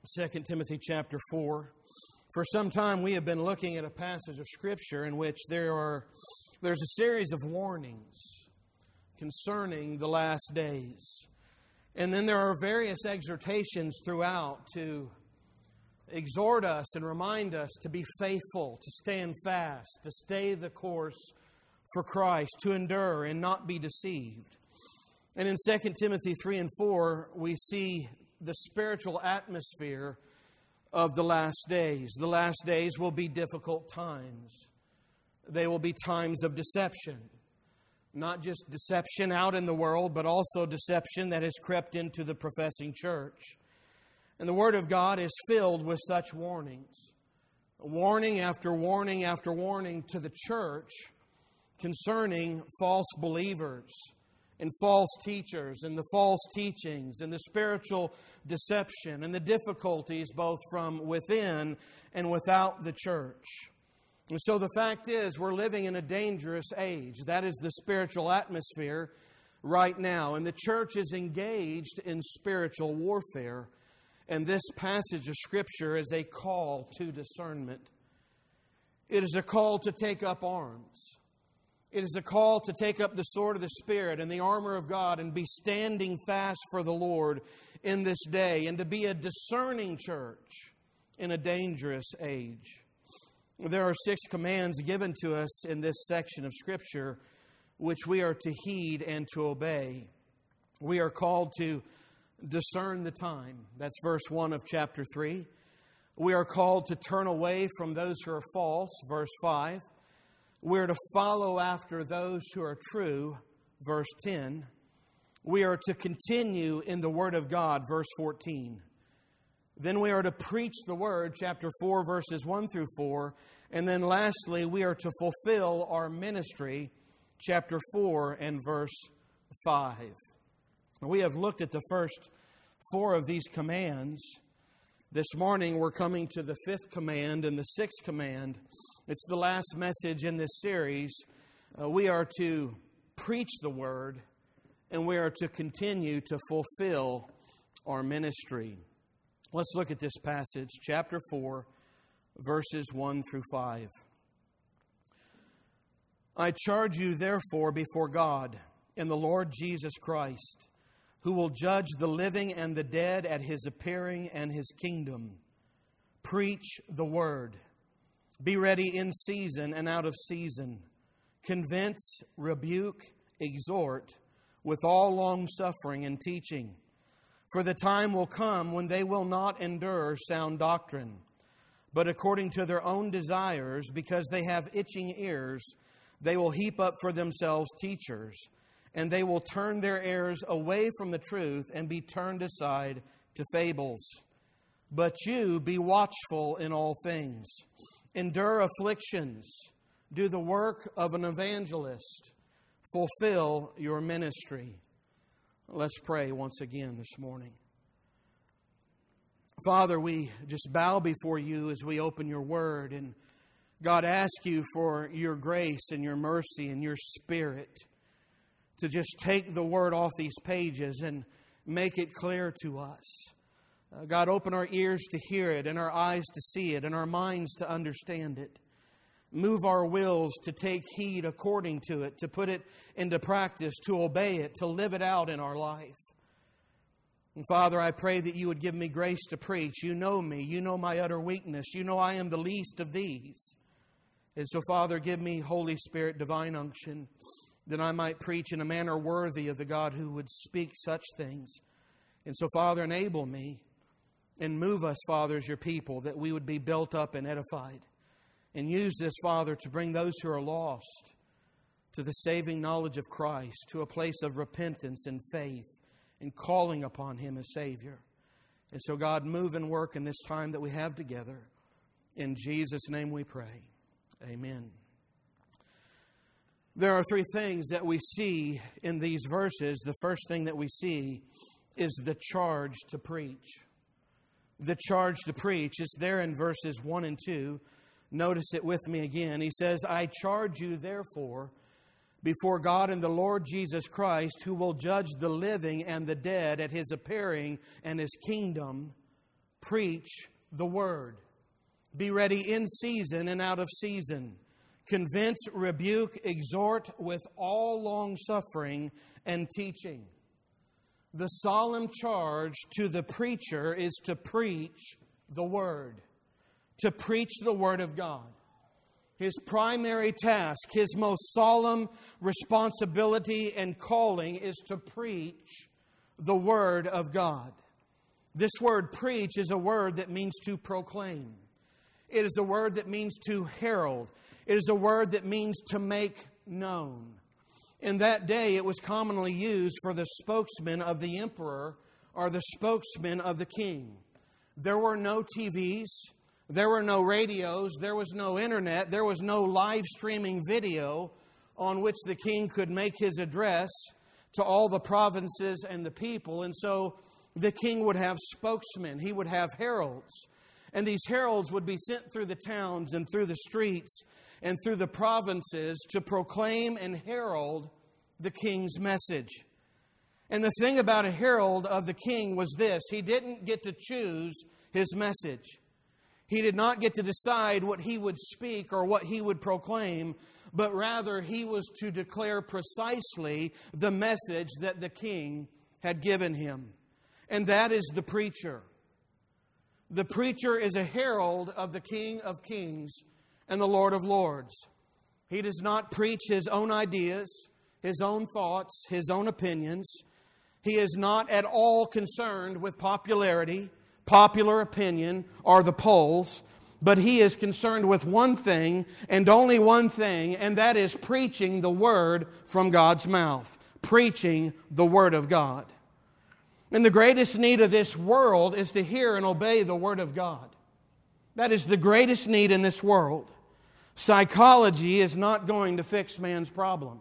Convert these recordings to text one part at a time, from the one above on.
2 Timothy chapter 4. For some time we have been looking at a passage of Scripture in which there's a series of warnings concerning the last days. And then there are various exhortations throughout to exhort us and remind us to be faithful, to stand fast, to stay the course for Christ, to endure and not be deceived. And in 2 Timothy 3 and 4, we see the spiritual atmosphere of the last days. The last days will be difficult times. They will be times of deception. Not just deception out in the world, but also deception that has crept into the professing church. And the Word of God is filled with such warnings. Warning after warning after warning to the church concerning false believers and false teachers and the false teachings and the spiritual deception and the difficulties both from within and without the church. And so the fact is, we're living in a dangerous age. That is the spiritual atmosphere right now. And the church is engaged in spiritual warfare. And this passage of Scripture is a call to discernment. It is a call to take up arms. It is a call to take up the sword of the Spirit and the armor of God and be standing fast for the Lord in this day, and to be a discerning church in a dangerous age. There are 6 commands given to us in this section of Scripture which we are to heed and to obey. We are called to discern the time. That's verse 1 of chapter 3. We are called to turn away from those who are false, verse 5. We're to follow after those who are true, verse 10. We are to continue in the Word of God, verse 14. Then we are to preach the Word, chapter 4, verses 1 through 4. And then lastly, we are to fulfill our ministry, chapter 4 and verse 5. We have looked at the first 4 of these commands. This morning we're coming to the 5th command and the 6th command. It's the last message in this series. We are to preach the Word, and we are to continue to fulfill our ministry. Let's look at this passage, chapter 4, verses 1 through 5. I charge you therefore before God and the Lord Jesus Christ, who will judge the living and the dead at His appearing and His kingdom. Preach the Word. Be ready in season and out of season. Convince, rebuke, exhort with all long-suffering and teaching. For the time will come when they will not endure sound doctrine, but according to their own desires, because they have itching ears, they will heap up for themselves teachers, and they will turn their ears away from the truth and be turned aside to fables. But you be watchful in all things. Endure afflictions. Do the work of an evangelist. Fulfill your ministry. Let's pray once again this morning. Father, we just bow before You as we open Your Word. And God, ask You for Your grace and Your mercy and Your Spirit to just take the Word off these pages and make it clear to us. God, open our ears to hear it and our eyes to see it and our minds to understand it. Move our wills to take heed according to it, to put it into practice, to obey it, to live it out in our life. And Father, I pray that You would give me grace to preach. You know me. You know my utter weakness. You know I am the least of these. And so, Father, give me, Holy Spirit, divine unction, that I might preach in a manner worthy of the God who would speak such things. And so, Father, enable me and move us, Father, as Your people, that we would be built up and edified. And use this, Father, to bring those who are lost to the saving knowledge of Christ, to a place of repentance and faith and calling upon Him as Savior. And so, God, move and work in this time that we have together. In Jesus' name we pray. Amen. There are 3 things that we see in these verses. The first thing that we see is the charge to preach. The charge to preach is there in verses 1 and 2. Notice it with me again. He says, I charge you therefore before God and the Lord Jesus Christ, who will judge the living and the dead at His appearing and His kingdom, Preach the Word. Be ready in season and out of season. Convince, rebuke, exhort with all long-suffering and teaching. The solemn charge to the preacher is to preach the Word. To preach the Word of God. His primary task, his most solemn responsibility and calling is to preach the Word of God. This word preach is a word that means to proclaim. It is a word that means to herald. It is a word that means to make known. In that day, it was commonly used for the spokesman of the emperor or the spokesman of the king. There were no TVs. There were no radios. There was no internet. There was no live streaming video on which the king could make his address to all the provinces and the people. And so the king would have spokesmen. He would have heralds. And these heralds would be sent through the towns and through the streets and through the provinces to proclaim and herald the king's message. And the thing about a herald of the king was this: he didn't get to choose his message. He did not get to decide what he would speak or what he would proclaim, but rather he was to declare precisely the message that the king had given him. And that is the preacher. The preacher is a herald of the King of Kings and the Lord of Lords. He does not preach his own ideas, his own thoughts, his own opinions. He is not at all concerned with popularity, popular opinion, or the polls, but he is concerned with one thing and only one thing, and that is preaching the Word from God's mouth. Preaching the Word of God. And the greatest need of this world is to hear and obey the Word of God. That is the greatest need in this world. Psychology is not going to fix man's problem.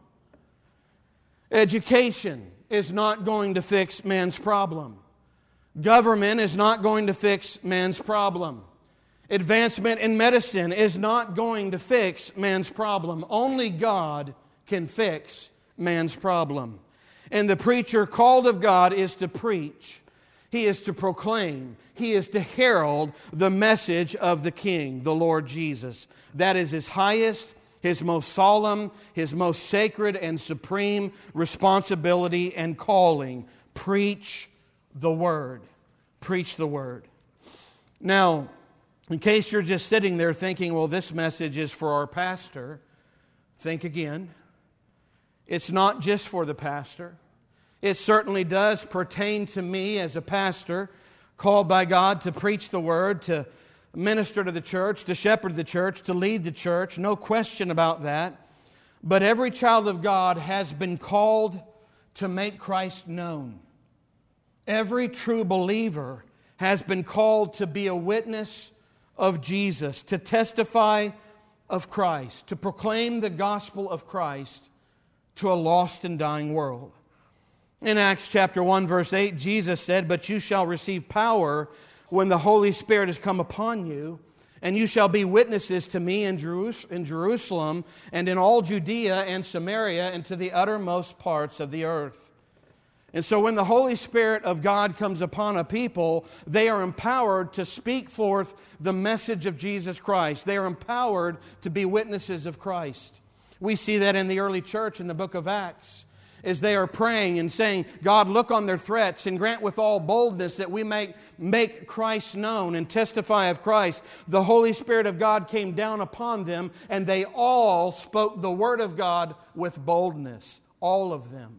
Education is not going to fix man's problem. Government is not going to fix man's problem. Advancement in medicine is not going to fix man's problem. Only God can fix man's problem. And the preacher called of God is to preach. He is to proclaim. He is to herald the message of the King, the Lord Jesus. That is his highest, his most solemn, his most sacred and supreme responsibility and calling. Preach the Word. Preach the Word. Now, in case you're just sitting there thinking, well, this message is for our pastor, think again. It's not just for the pastor. It certainly does pertain to me as a pastor, called by God to preach the Word, to minister to the church, to shepherd the church, to lead the church. No question about that. But every child of God has been called to make Christ known. Every true believer has been called to be a witness of Jesus, to testify of Christ, to proclaim the gospel of Christ to a lost and dying world. In Acts chapter 1, verse 8, Jesus said, "But you shall receive power when the Holy Spirit has come upon you, and you shall be witnesses to me in Jerusalem and in all Judea and Samaria and to the uttermost parts of the earth." And so when the Holy Spirit of God comes upon a people, they are empowered to speak forth the message of Jesus Christ. They are empowered to be witnesses of Christ. We see that in the early church in the book of Acts, as they are praying and saying, "God, look on their threats and grant with all boldness that we may make Christ known and testify of Christ." The Holy Spirit of God came down upon them, and they all spoke the Word of God with boldness. All of them.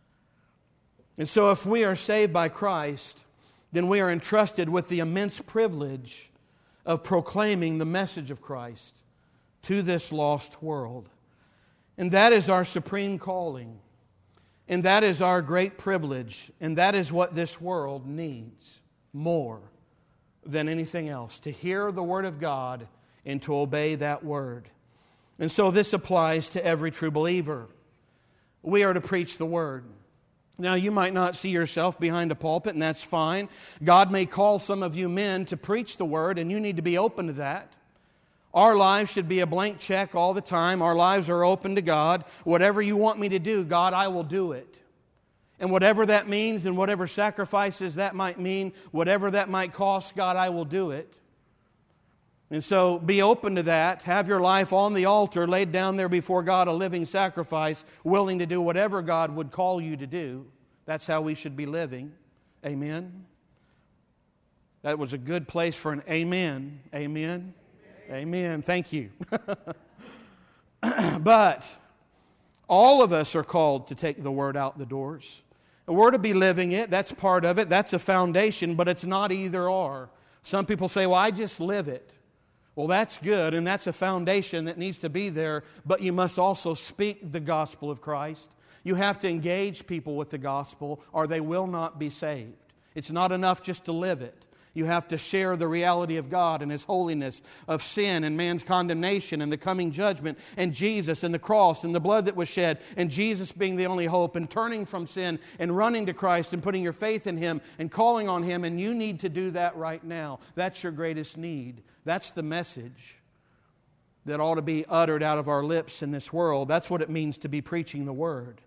And so if we are saved by Christ, then we are entrusted with the immense privilege of proclaiming the message of Christ to this lost world. And that is our supreme calling. And that is our great privilege. And that is what this world needs more than anything else. To hear the Word of God and to obey that Word. And so this applies to every true believer. We are to preach the Word. Now, you might not see yourself behind a pulpit, and that's fine. God may call some of you men to preach the Word, and you need to be open to that. Our lives should be a blank check all the time. Our lives are open to God. Whatever you want me to do, God, I will do it. And whatever that means and whatever sacrifices that might mean, whatever that might cost, God, I will do it. And so be open to that. Have your life on the altar, laid down there before God, a living sacrifice, willing to do whatever God would call you to do. That's how we should be living. Amen. That was a good place for an amen. Amen. Amen. Thank you. But all of us are called to take the Word out the doors. And we're to be living it. That's part of it. That's a foundation, but it's not either or. Some people say, well, I just live it. Well, that's good, and that's a foundation that needs to be there, but you must also speak the gospel of Christ. You have to engage people with the gospel, or they will not be saved. It's not enough just to live it. You have to share the reality of God and His holiness, of sin and man's condemnation and the coming judgment, and Jesus and the cross and the blood that was shed, and Jesus being the only hope, and turning from sin and running to Christ and putting your faith in Him and calling on Him, and you need to do that right now. That's your greatest need. That's the message that ought to be uttered out of our lips in this world. That's what it means to be preaching the Word.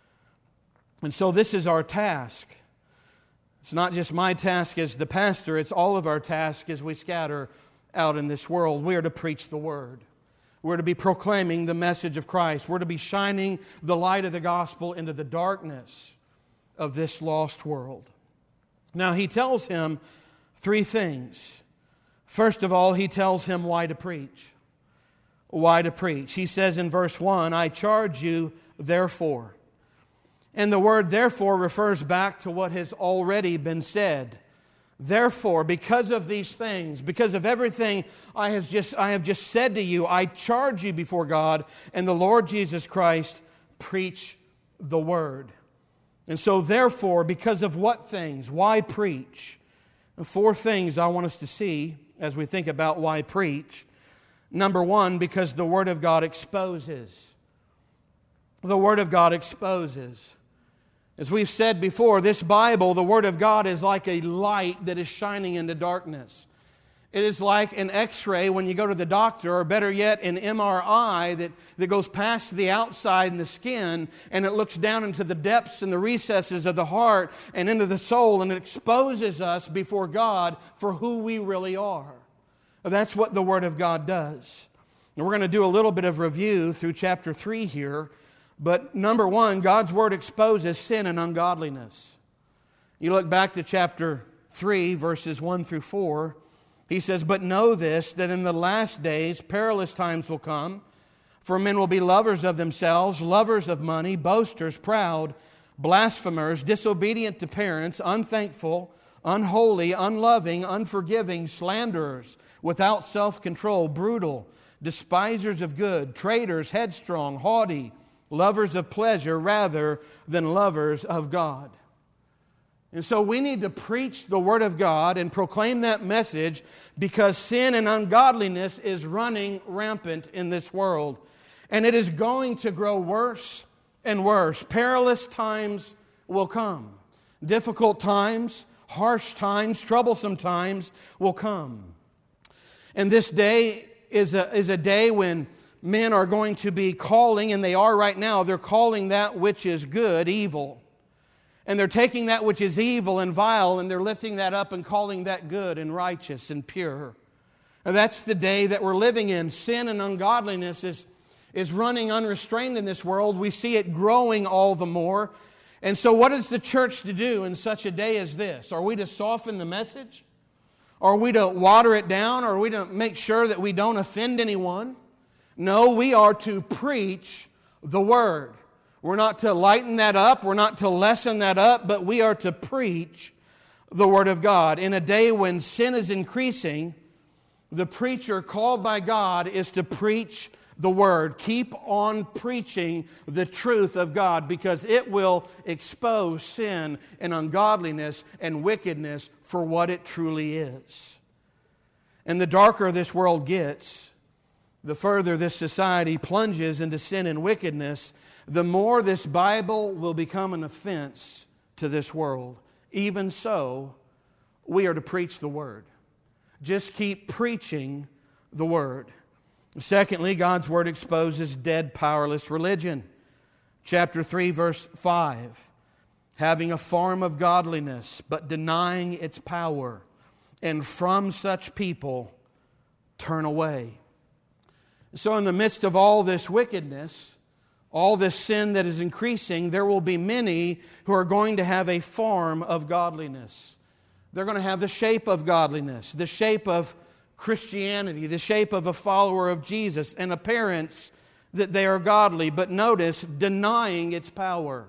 And so this is our task. It's not just my task as the pastor, it's all of our task as we scatter out in this world. We are to preach the Word. We're to be proclaiming the message of Christ. We're to be shining the light of the gospel into the darkness of this lost world. Now, He tells him three things. First of all, He tells him why to preach. Why to preach. He says in verse 1, I charge you therefore. And the word therefore refers back to what has already been said. Therefore, because of these things, because of everything I have just said to you, I charge you before God and the Lord Jesus Christ, preach the Word. And so therefore, because of what things? Why preach? Four things I want us to see as we think about why preach. Number one, because the Word of God exposes. The Word of God exposes. As we've said before, this Bible, the Word of God, is like a light that is shining into darkness. It is like an x-ray when you go to the doctor, or better yet, an MRI that goes past the outside and the skin, and it looks down into the depths and the recesses of the heart and into the soul, and it exposes us before God for who we really are. That's what the Word of God does. And we're going to do a little bit of review through chapter 3 here. But number one, God's Word exposes sin and ungodliness. You look back to chapter 3, verses 1 through 4. He says, but know this, that in the last days perilous times will come, for men will be lovers of themselves, lovers of money, boasters, proud, blasphemers, disobedient to parents, unthankful, unholy, unloving, unforgiving, slanderers, without self-control, brutal, despisers of good, traitors, headstrong, haughty, lovers of pleasure rather than lovers of God. And so we need to preach the Word of God and proclaim that message because sin and ungodliness is running rampant in this world. And it is going to grow worse and worse. Perilous times will come. Difficult times, harsh times, troublesome times will come. And this day is a day when men are going to be calling, and they are right now, they're calling that which is good evil. And they're taking that which is evil and vile, and they're lifting that up and calling that good and righteous and pure. And that's the day that we're living in. Sin and ungodliness is running unrestrained in this world. We see it growing all the more. And so what is the church to do in such a day as this? Are we to soften the message? Are we to water it down? Are we to make sure that we don't offend anyone? No, we are to preach the Word. We're not to lighten that up. We're not to lessen that up. But we are to preach the Word of God. In a day when sin is increasing, the preacher called by God is to preach the Word. Keep on preaching the truth of God because it will expose sin and ungodliness and wickedness for what it truly is. And the darker this world gets, the further this society plunges into sin and wickedness, the more this Bible will become an offense to this world. Even so, we are to preach the Word. Just keep preaching the Word. Secondly, God's Word exposes dead, powerless religion. Chapter 3, verse 5. having a form of godliness, but denying its power. And from such people turn away. So in the midst of all this wickedness, all this sin that is increasing, there will be many who are going to have a form of godliness. They're going to have the shape of godliness, the shape of Christianity, the shape of a follower of Jesus, an appearance that they are godly, but notice, denying its power.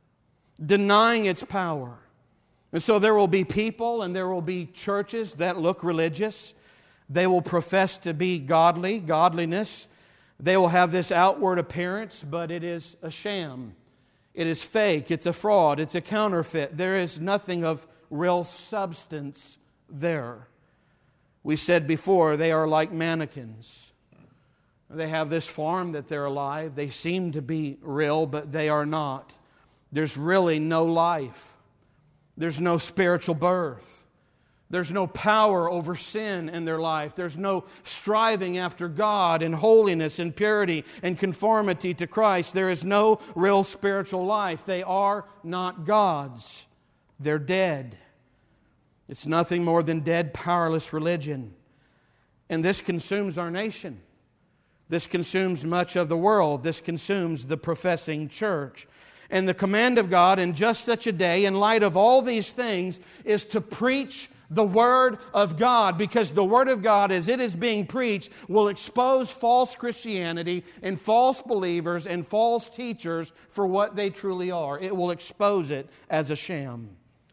Denying its power. And so there will be people and there will be churches that look religious. They will profess to be godly, godliness. They will have this outward appearance, but it is a sham. It is fake. It's a fraud. It's a counterfeit. There is nothing of real substance there. We said before, they are like mannequins. They have this form that they're alive. They seem to be real, but they are not. There's really no life. There's no spiritual birth. There's no power over sin in their life. There's no striving after God and holiness and purity and conformity to Christ. There is no real spiritual life. They are not gods. They're dead. It's nothing more than dead, powerless religion. And this consumes our nation. This consumes much of the world. This consumes the professing church. And the command of God in just such a day, in light of all these things, is to preach the Word of God, because the Word of God, as it is being preached, will expose false Christianity and false believers and false teachers for what they truly are. It will expose it as a sham.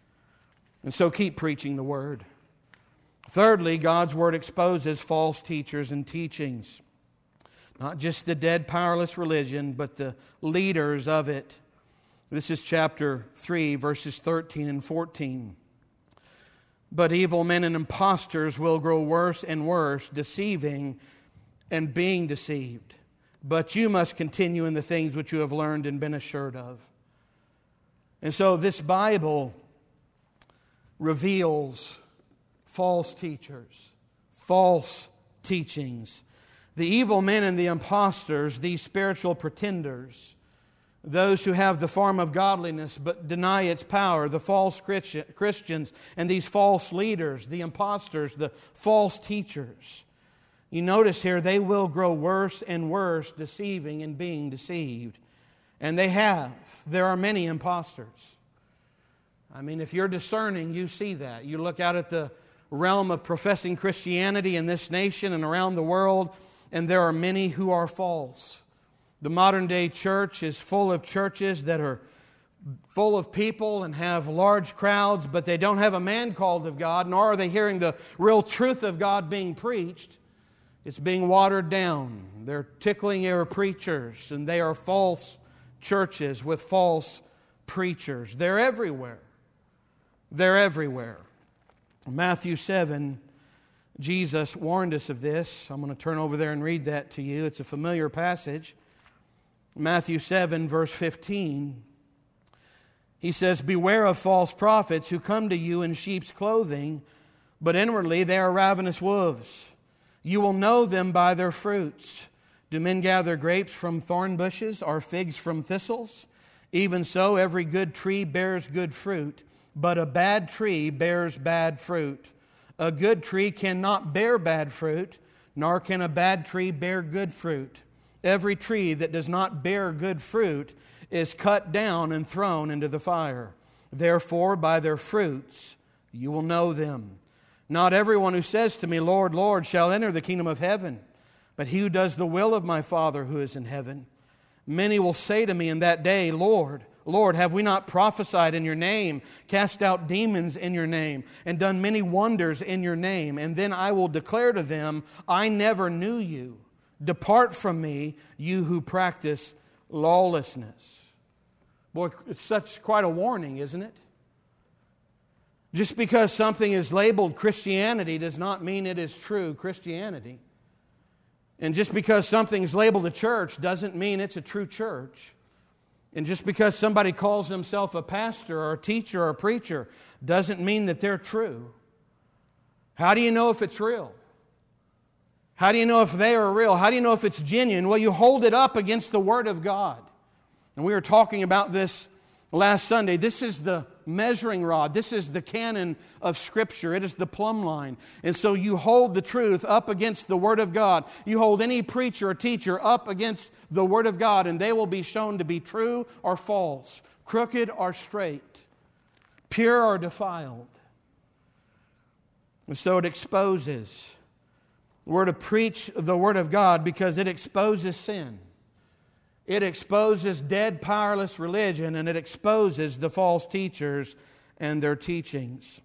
And so keep preaching the Word. Thirdly, God's Word exposes false teachers and teachings. Not just the dead, powerless religion, but the leaders of it. This is chapter 3, verses 13 and 14. But evil men and impostors will grow worse and worse, deceiving and being deceived. But you must continue in the things which you have learned and been assured of. And so this Bible reveals false teachers, false teachings. The evil men and the impostors, these spiritual pretenders, those who have the form of godliness but deny its power, the false Christians and these false leaders, the impostors, the false teachers. You notice here, they will grow worse and worse, deceiving and being deceived. And they have. There are many impostors. I mean, if you're discerning, you see that. You look out at the realm of professing Christianity in this nation and around the world, and there are many who are false. The modern day church is full of churches that are full of people and have large crowds, but they don't have a man called of God, nor are they hearing the real truth of God being preached. It's being watered down. They're tickling ear preachers, and they are false churches with false preachers. They're everywhere. They're everywhere. Matthew 7, Jesus warned us of this. I'm going to turn over there and read that to you. It's a familiar passage. Matthew 7, verse 15. He says, "Beware of false prophets who come to you in sheep's clothing, but inwardly they are ravenous wolves. You will know them by their fruits. Do men gather grapes from thorn bushes or figs from thistles? Even so, every good tree bears good fruit, but a bad tree bears bad fruit. A good tree cannot bear bad fruit, nor can a bad tree bear good fruit. Every tree that does not bear good fruit is cut down and thrown into the fire. Therefore, by their fruits you will know them. Not everyone who says to me, 'Lord, Lord,' shall enter the kingdom of heaven, but he who does the will of my Father who is in heaven. Many will say to me in that day, 'Lord, Lord, have we not prophesied in your name, cast out demons in your name, and done many wonders in your name?' And then I will declare to them, 'I never knew you. Depart from me, you who practice lawlessness.'" Boy, it's quite a warning, isn't it? Just because something is labeled Christianity does not mean it is true Christianity. And just because something's labeled a church doesn't mean it's a true church. And just because somebody calls themselves a pastor or a teacher or a preacher doesn't mean that they're true. How do you know if it's real? How do you know if they are real? How do you know if it's genuine? Well, you hold it up against the Word of God. And we were talking about this last Sunday, this is the measuring rod. This is the canon of Scripture. It is the plumb line. And so you hold the truth up against the Word of God. You hold any preacher or teacher up against the Word of God, and they will be shown to be true or false, crooked or straight, pure or defiled. And so it exposes. We're to preach the Word of God because it exposes sin. It exposes dead, powerless religion, and it exposes the false teachers and their teachings.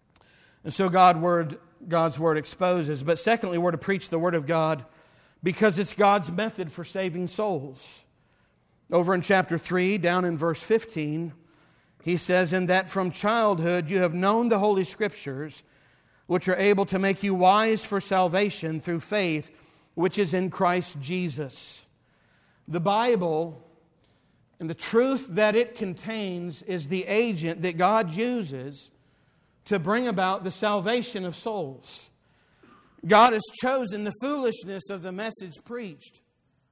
And so God's Word exposes. But secondly, we're to preach the Word of God because it's God's method for saving souls. Over in chapter 3, down in verse 15, he says, "In that from childhood you have known the Holy Scriptures, which are able to make you wise for salvation through faith, which is in Christ Jesus." The Bible and the truth that it contains is the agent that God uses to bring about the salvation of souls. God has chosen the foolishness of the message preached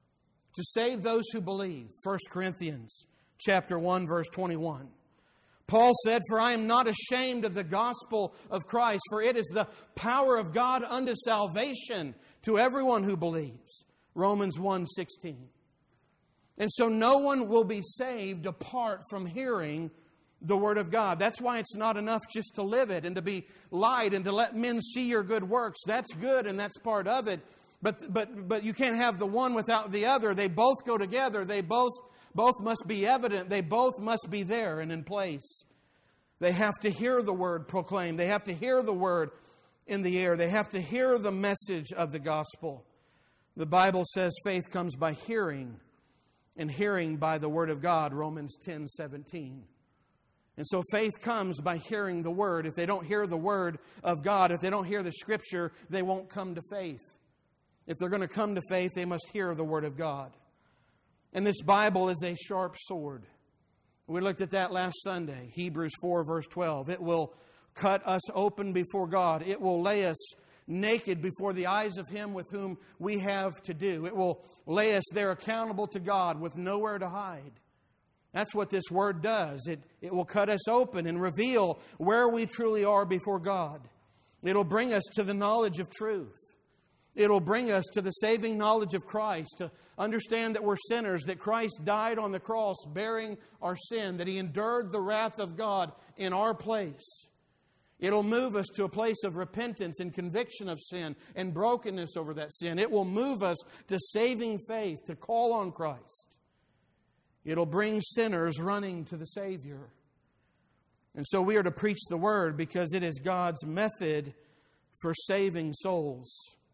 to save those who believe. 1 Corinthians chapter 1, verse 21. Paul said, "For I am not ashamed of the gospel of Christ, for it is the power of God unto salvation to everyone who believes." Romans 1:16. And so no one will be saved apart from hearing the Word of God. That's why it's not enough just to live it and to be light and to let men see your good works. That's good and that's part of it. But you can't have the one without the other. They both go together. They both must be evident. They both must be there and in place. They have to hear the Word proclaimed. They have to hear the Word in the air. They have to hear the message of the gospel. The Bible says faith comes by hearing, and hearing by the Word of God, Romans 10:17. And so faith comes by hearing the Word. If they don't hear the Word of God, if they don't hear the Scripture, they won't come to faith. If they're going to come to faith, they must hear the Word of God. And this Bible is a sharp sword. We looked at that last Sunday, Hebrews 4, verse 12. It will cut us open before God. It will lay us naked before the eyes of Him with whom we have to do. It will lay us there accountable to God with nowhere to hide. That's what this Word does. It will cut us open and reveal where we truly are before God. It'll bring us to the knowledge of truth. It'll bring us to the saving knowledge of Christ, to understand that we're sinners, that Christ died on the cross bearing our sin, that He endured the wrath of God in our place. It'll move us to a place of repentance and conviction of sin and brokenness over that sin. It will move us to saving faith, to call on Christ. It'll bring sinners running to the Savior. And so we are to preach the Word because it is God's method for saving souls.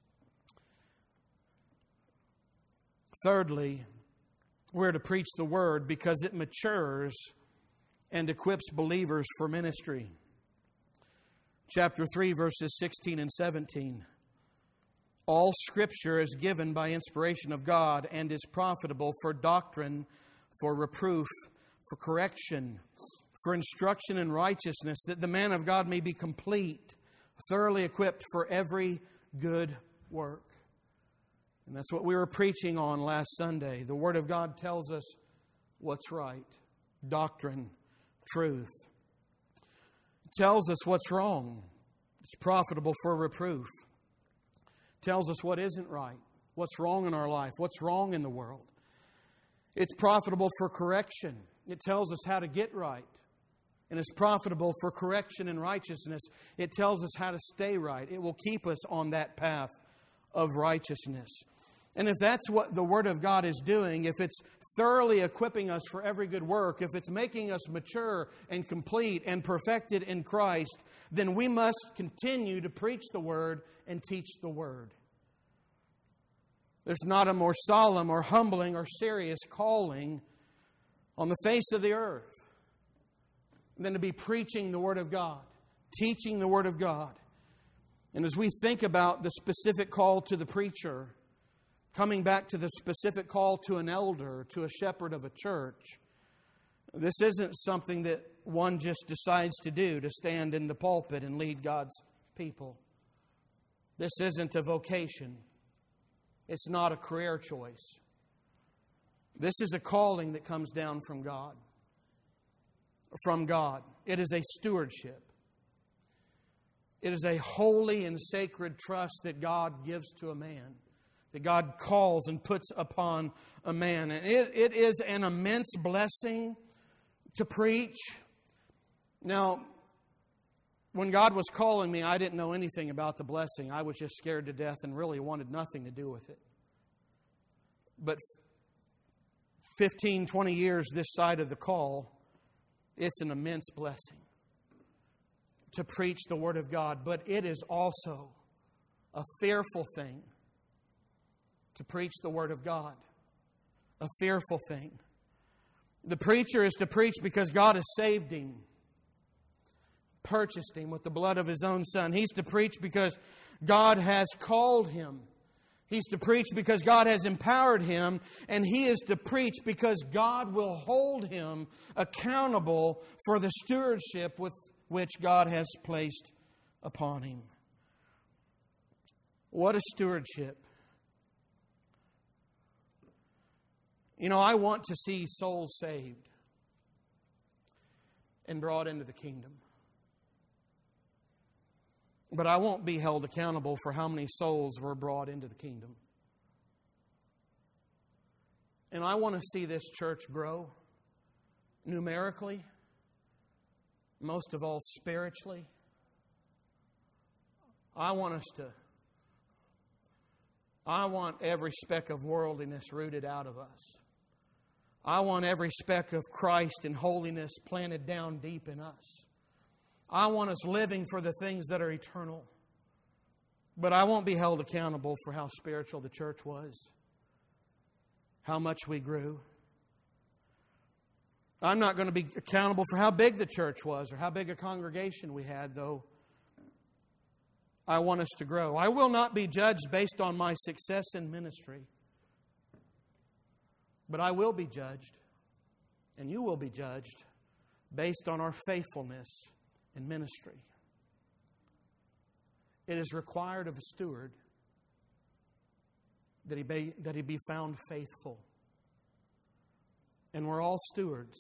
Thirdly, we're to preach the Word because it matures and equips believers for ministry. Chapter 3, verses 16 and 17. "All Scripture is given by inspiration of God and is profitable for doctrine, for reproof, for correction, for instruction in righteousness, that the man of God may be complete, thoroughly equipped for every good work." And that's what we were preaching on last Sunday. The Word of God tells us what's right. Doctrine, truth. It tells us what's wrong. It's profitable for reproof. It tells us what isn't right. What's wrong in our life. What's wrong in the world. It's profitable for correction. It tells us how to get right. And it's profitable for correction and righteousness. It tells us how to stay right. It will keep us on that path of righteousness. And if that's what the Word of God is doing, if it's thoroughly equipping us for every good work, if it's making us mature and complete and perfected in Christ, then we must continue to preach the Word and teach the Word. There's not a more solemn or humbling or serious calling on the face of the earth than to be preaching the Word of God, teaching the Word of God. And as we think about the specific call to the preacher, coming back to the specific call to an elder, to a shepherd of a church, this isn't something that one just decides to do, to stand in the pulpit and lead God's people. This isn't a vocation. It's not a career choice. This is a calling that comes down from God. from God. It is a stewardship. It is a holy and sacred trust that God gives to a man, that God calls and puts upon a man. And it is an immense blessing to preach. Now, when God was calling me, I didn't know anything about the blessing. I was just scared to death and really wanted nothing to do with it. But 15, 20 years this side of the call, it's an immense blessing to preach the Word of God. But it is also a fearful thing to preach the Word of God. A fearful thing. The preacher is to preach because God has saved him, purchased him with the blood of His own Son. He's to preach because God has called him. He's to preach because God has empowered him. And he is to preach because God will hold him accountable for the stewardship with which God has placed upon him. What a stewardship. You know, I want to see souls saved and brought into the kingdom. But I won't be held accountable for how many souls were brought into the kingdom. And I want to see this church grow numerically, most of all spiritually. I want every speck of worldliness rooted out of us. I want every speck of Christ and holiness planted down deep in us. I want us living for the things that are eternal. But I won't be held accountable for how spiritual the church was, how much we grew. I'm not going to be accountable for how big the church was or how big a congregation we had, though I want us to grow. I will not be judged based on my success in ministry, but I will be judged, and you will be judged, based on our faithfulness in ministry. It is required of a steward that he be found faithful. And we're all stewards.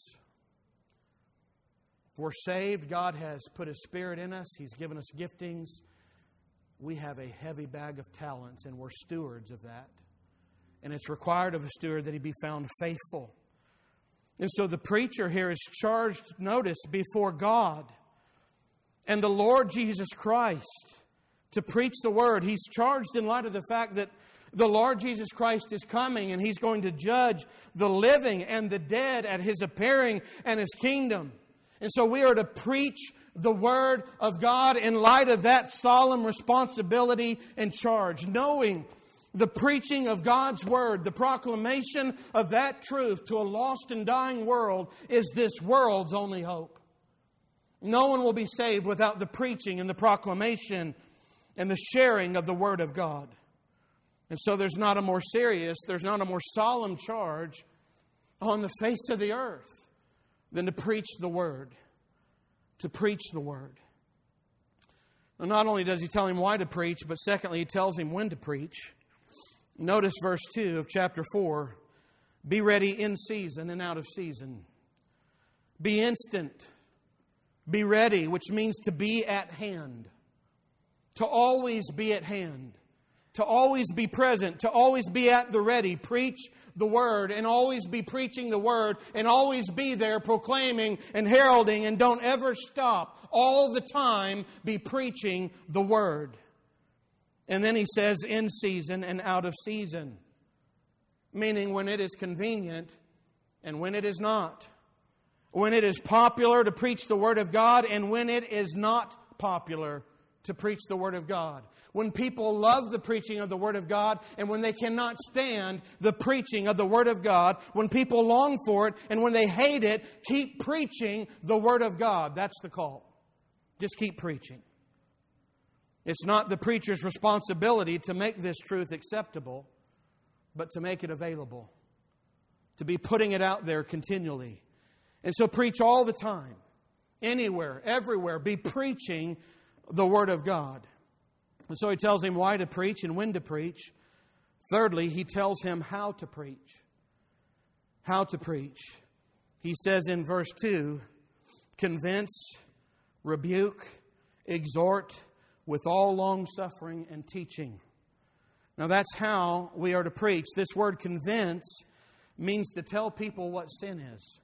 If we're saved, God has put His Spirit in us. He's given us giftings. We have a heavy bag of talents, and we're stewards of that. And it's required of a steward that he be found faithful. And so the preacher here is charged, notice, before God and the Lord Jesus Christ to preach the Word. He's charged in light of the fact that the Lord Jesus Christ is coming and He's going to judge the living and the dead at His appearing and His kingdom. And so we are to preach the Word of God in light of that solemn responsibility and charge, knowing the preaching of God's Word, the proclamation of that truth to a lost and dying world is this world's only hope. No one will be saved without the preaching and the proclamation and the sharing of the Word of God. And so there's not a more serious, there's not a more solemn charge on the face of the earth than to preach the Word. To preach the Word. Now, not only does He tell him why to preach, but secondly, He tells him when to preach. Notice verse 2 of chapter 4. Be ready in season and out of season. Be instant. Be ready, which means to be at hand. To always be at hand. To always be present. To always be at the ready. Preach the Word and always be preaching the Word and always be there proclaiming and heralding, and don't ever stop. All the time be preaching the Word. And then he says in season and out of season. Meaning when it is convenient and when it is not. When it is popular to preach the Word of God and when it is not popular to preach the Word of God. When people love the preaching of the Word of God and when they cannot stand the preaching of the Word of God. When people long for it and when they hate it, keep preaching the Word of God. That's the call. Just keep preaching. It's not the preacher's responsibility to make this truth acceptable, but to make it available. To be putting it out there continually. And so preach all the time. Anywhere, everywhere. Be preaching the Word of God. And so he tells him why to preach and when to preach. Thirdly, he tells him how to preach. How to preach. He says in verse 2, convince, rebuke, exhort with all long-suffering and teaching. Now that's how we are to preach. This word convince means to tell people what sin is.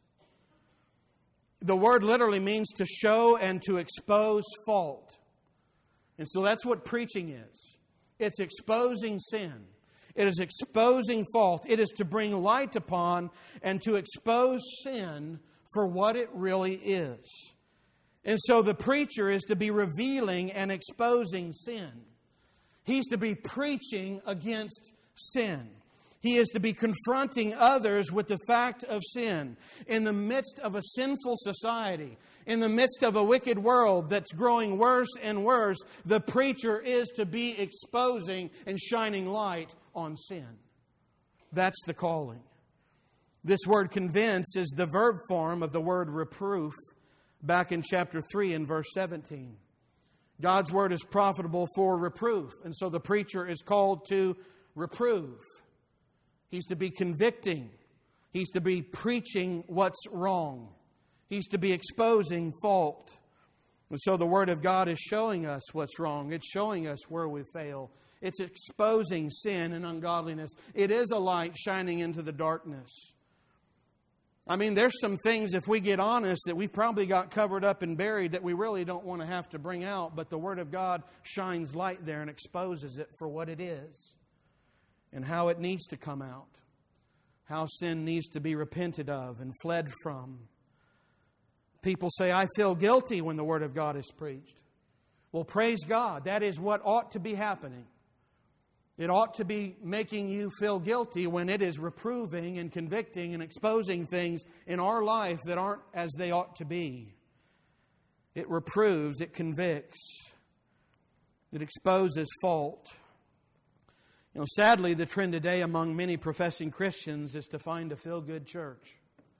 The word literally means to show and to expose fault. And so that's what preaching is. It's exposing sin. It is exposing fault. It is to bring light upon and to expose sin for what it really is. And so the preacher is to be revealing and exposing sin. He's to be preaching against sin. He is to be confronting others with the fact of sin. In the midst of a sinful society, in the midst of a wicked world that's growing worse and worse, the preacher is to be exposing and shining light on sin. That's the calling. This word convince is the verb form of the word reproof back in chapter 3 and verse 17. God's word is profitable for reproof, and so the preacher is called to reprove. He's to be convicting. He's to be preaching what's wrong. He's to be exposing fault. And so the Word of God is showing us what's wrong. It's showing us where we fail. It's exposing sin and ungodliness. It is a light shining into the darkness. I mean, there's some things, if we get honest, that we've probably got covered up and buried that we really don't want to have to bring out. But the Word of God shines light there and exposes it for what it is. And how it needs to come out. How sin needs to be repented of and fled from. People say, I feel guilty when the Word of God is preached. Well, praise God. That is what ought to be happening. It ought to be making you feel guilty when it is reproving and convicting and exposing things in our life that aren't as they ought to be. It reproves, it convicts, it exposes fault. You know, sadly, the trend today among many professing Christians is to find a feel-good church.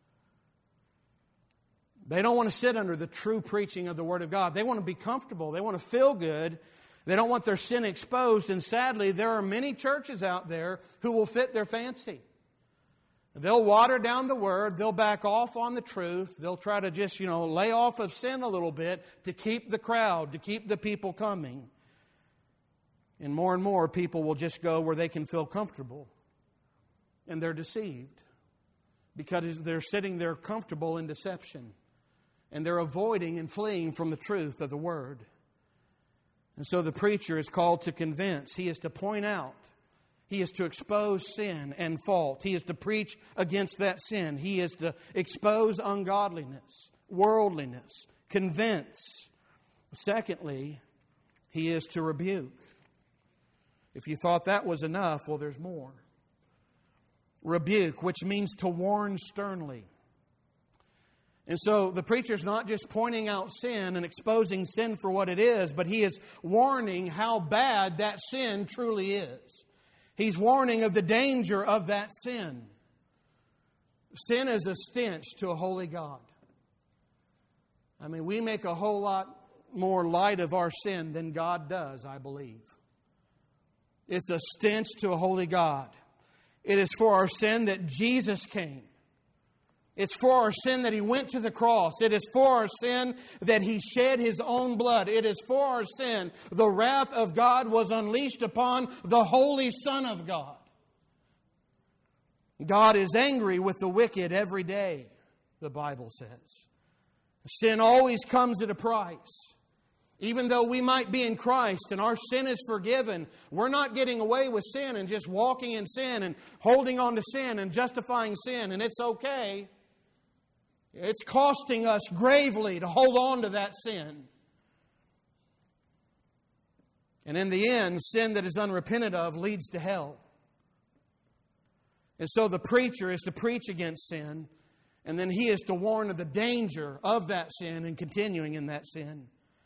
They don't want to sit under the true preaching of the Word of God. They want to be comfortable. They want to feel good. They don't want their sin exposed. And sadly, there are many churches out there who will fit their fancy. They'll water down the Word. They'll back off on the truth. They'll try to just, lay off of sin a little bit to keep the crowd, to keep the people coming. And more people will just go where they can feel comfortable. And they're deceived. Because they're sitting there comfortable in deception. And they're avoiding and fleeing from the truth of the Word. And so the preacher is called to convince. He is to point out. He is to expose sin and fault. He is to preach against that sin. He is to expose ungodliness, worldliness, convince. Secondly, he is to rebuke. If you thought that was enough, well, there's more. Rebuke, which means to warn sternly. And so the preacher's not just pointing out sin and exposing sin for what it is, but he is warning how bad that sin truly is. He's warning of the danger of that sin. Sin is a stench to a holy God. I mean, we make a whole lot more light of our sin than God does, I believe. It's a stench to a holy God. It is for our sin that Jesus came. It's for our sin that He went to the cross. It is for our sin that He shed His own blood. It is for our sin the wrath of God was unleashed upon the Holy Son of God. God is angry with the wicked every day, the Bible says. Sin always comes at a price. Even though we might be in Christ and our sin is forgiven, we're not getting away with sin and just walking in sin and holding on to sin and justifying sin, and it's okay. It's costing us gravely to hold on to that sin. And in the end, sin that is unrepented of leads to hell. And so the preacher is to preach against sin, and then he is to warn of the danger of that sin and continuing in that sin.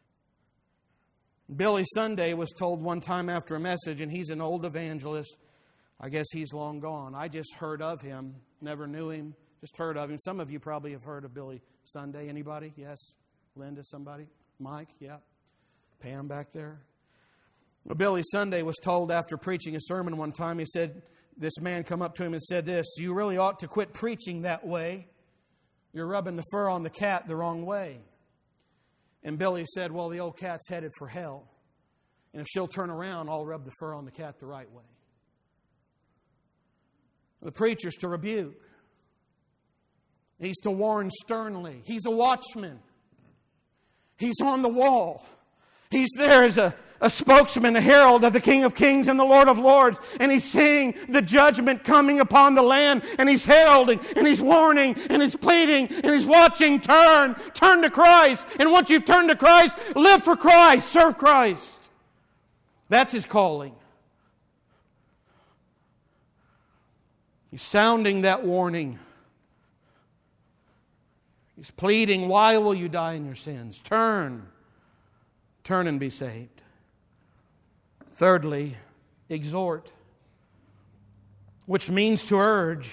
Billy Sunday was told one time after a message, and he's an old evangelist. I guess he's long gone. I just heard of him, never knew him, just heard of him. Some of you probably have heard of Billy Sunday. Anybody? Yes? Linda, somebody? Mike? Yeah. Pam back there? Well, Billy Sunday was told after preaching a sermon one time, he said, this man come up to him and said this, you really ought to quit preaching that way. You're rubbing the fur on the cat the wrong way. And Billy said, well, the old cat's headed for hell. And if she'll turn around, I'll rub the fur on the cat the right way. The preacher's to rebuke. He's to warn sternly. He's a watchman. He's on the wall. He's there as a spokesman, a herald of the King of Kings and the Lord of Lords. And he's seeing the judgment coming upon the land. And he's heralding, and he's warning, and he's pleading, and he's watching. Turn to Christ. And once you've turned to Christ, live for Christ, serve Christ. That's his calling. He's sounding that warning. He's pleading, why will you die in your sins? Turn and be saved. Thirdly, exhort, which means to urge.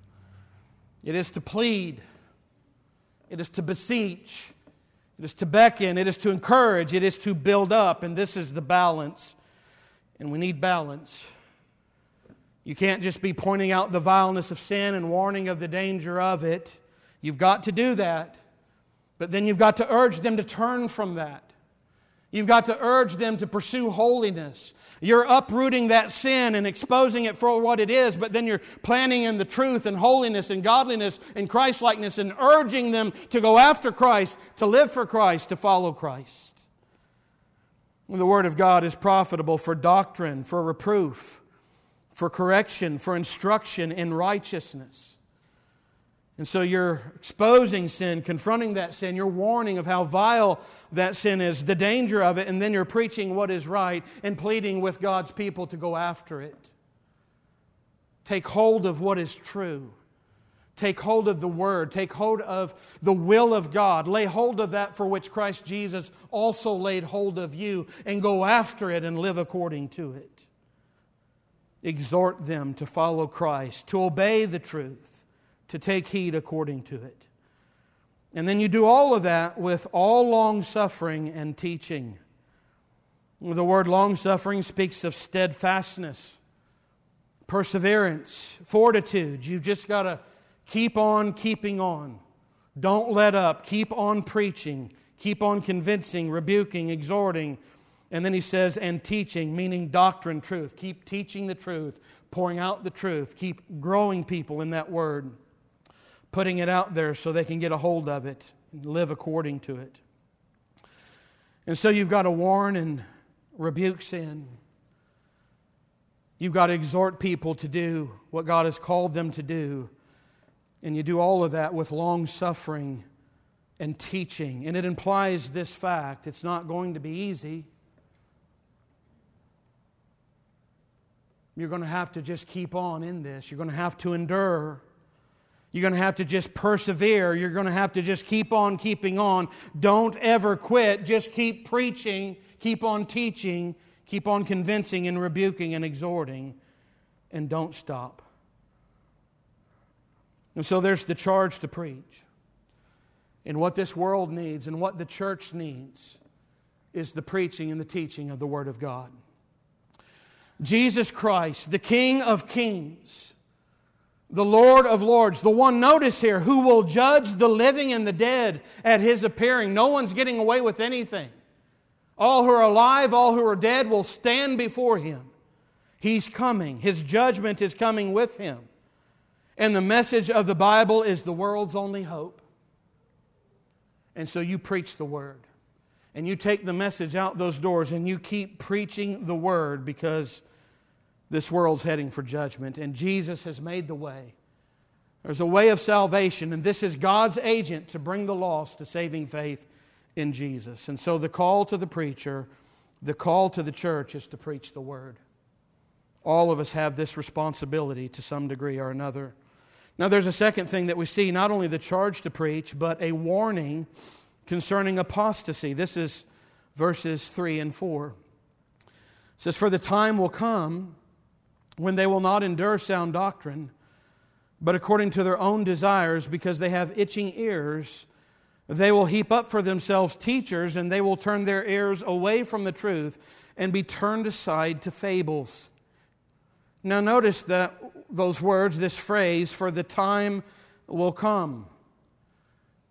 It is to plead. It is to beseech. It is to beckon. It is to encourage. It is to build up. And this is the balance. And we need balance. You can't just be pointing out the vileness of sin and warning of the danger of it. You've got to do that. But then you've got to urge them to turn from that. You've got to urge them to pursue holiness. You're uprooting that sin and exposing it for what it is, but then you're planting in the truth and holiness and godliness and Christ-likeness and urging them to go after Christ, to live for Christ, to follow Christ. The Word of God is profitable for doctrine, for reproof, for correction, for instruction in righteousness. And so you're exposing sin, confronting that sin, you're warning of how vile that sin is, the danger of it, and then you're preaching what is right and pleading with God's people to go after it. Take hold of what is true. Take hold of the Word. Take hold of the will of God. Lay hold of that for which Christ Jesus also laid hold of you, and go after it and live according to it. Exhort them to follow Christ, to obey the truth, to take heed according to it. And then you do all of that with all long-suffering and teaching. The word long-suffering speaks of steadfastness, perseverance, fortitude. You've just got to keep on keeping on. Don't let up. Keep on preaching. Keep on convincing, rebuking, exhorting. And then he says, and teaching, meaning doctrine, truth. Keep teaching the truth, pouring out the truth. Keep growing people in that word, putting it out there so they can get a hold of it and live according to it. And so you've got to warn and rebuke sin. You've got to exhort people to do what God has called them to do. And you do all of that with long-suffering and teaching. And it implies this fact: it's not going to be easy. You're going to have to just keep on in this. You're going to have to endure. You're going to have to just persevere. You're going to have to just keep on keeping on. Don't ever quit. Just keep preaching. Keep on teaching. Keep on convincing and rebuking and exhorting. And don't stop. And so there's the charge to preach. And what this world needs and what the church needs is the preaching and the teaching of the Word of God. Jesus Christ, the King of Kings, the Lord of Lords, the one, notice here, who will judge the living and the dead at His appearing. No one's getting away with anything. All who are alive, all who are dead will stand before Him. He's coming. His judgment is coming with Him. And the message of the Bible is the world's only hope. And so you preach the Word. And you take the message out those doors and you keep preaching the Word, because this world's heading for judgment. And Jesus has made the way. There's a way of salvation, and this is God's agent to bring the lost to saving faith in Jesus. And so the call to the preacher, the call to the church is to preach the Word. All of us have this responsibility to some degree or another. Now there's a second thing that we see, not only the charge to preach, but a warning concerning apostasy. This is verses 3 and 4. It says, "For the time will come when they will not endure sound doctrine, but according to their own desires, because they have itching ears, they will heap up for themselves teachers, and they will turn their ears away from the truth and be turned aside to fables." Now notice that those words, this phrase, "for the time will come."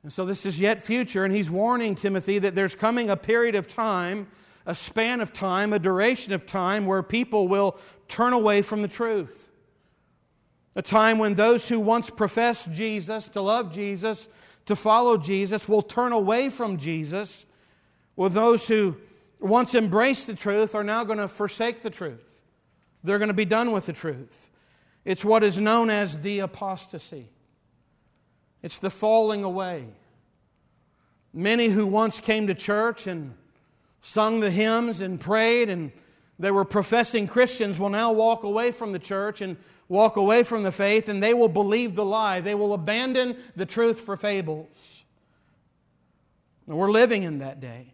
And so this is yet future, and he's warning Timothy that there's coming a period of time, a span of time, a duration of time where people will turn away from the truth. A time when those who once professed Jesus, to love Jesus, to follow Jesus, will turn away from Jesus, while those who once embraced the truth are now going to forsake the truth. They're going to be done with the truth. It's what is known as the apostasy. It's the falling away. Many who once came to church and sung the hymns and prayed and they were professing Christians will now walk away from the church and walk away from the faith, and they will believe the lie. They will abandon the truth for fables. And we're living in that day.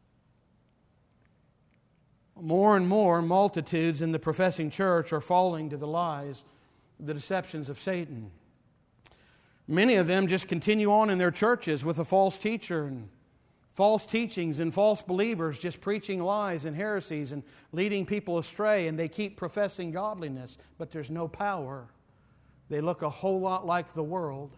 More and more multitudes in the professing church are falling to the lies, the deceptions of Satan. Many of them just continue on in their churches with a false teacher and false teachings and false believers just preaching lies and heresies and leading people astray, and they keep professing godliness, but there's no power. They look a whole lot like the world.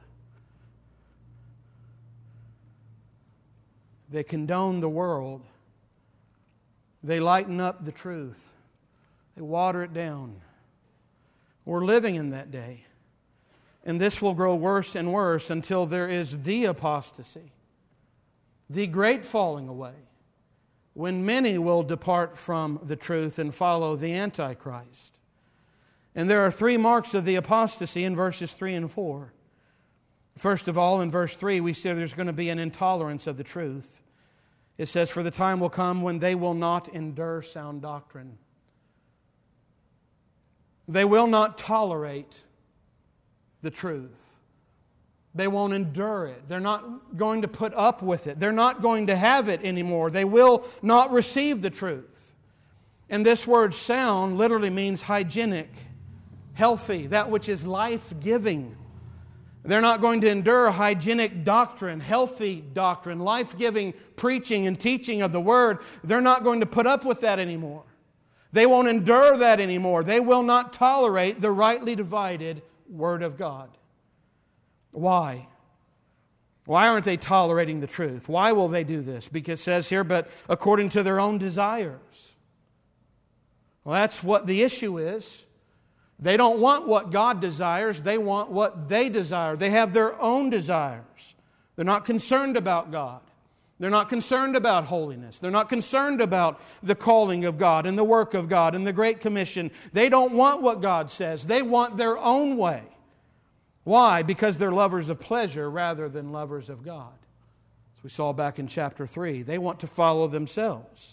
They condone the world. They lighten up the truth. They water it down. We're living in that day. And this will grow worse and worse until there is the apostasy, the great falling away, when many will depart from the truth and follow the Antichrist. And there are three marks of the apostasy in verses 3 and 4. First of all, in verse 3, we see there's going to be an intolerance of the truth. It says, "For the time will come when they will not endure sound doctrine." They will not tolerate the truth. They won't endure it. They're not going to put up with it. They're not going to have it anymore. They will not receive the truth. And this word sound literally means hygienic, healthy, that which is life-giving. They're not going to endure hygienic doctrine, healthy doctrine, life-giving preaching and teaching of the Word. They're not going to put up with that anymore. They won't endure that anymore. They will not tolerate the rightly divided Word of God. Why? Why aren't they tolerating the truth? Why will they do this? Because it says here, but according to their own desires. Well, that's what the issue is. They don't want what God desires. They want what they desire. They have their own desires. They're not concerned about God. They're not concerned about holiness. They're not concerned about the calling of God and the work of God and the Great Commission. They don't want what God says. They want their own way. Why? Because they're lovers of pleasure rather than lovers of God. As we saw back in chapter 3, they want to follow themselves.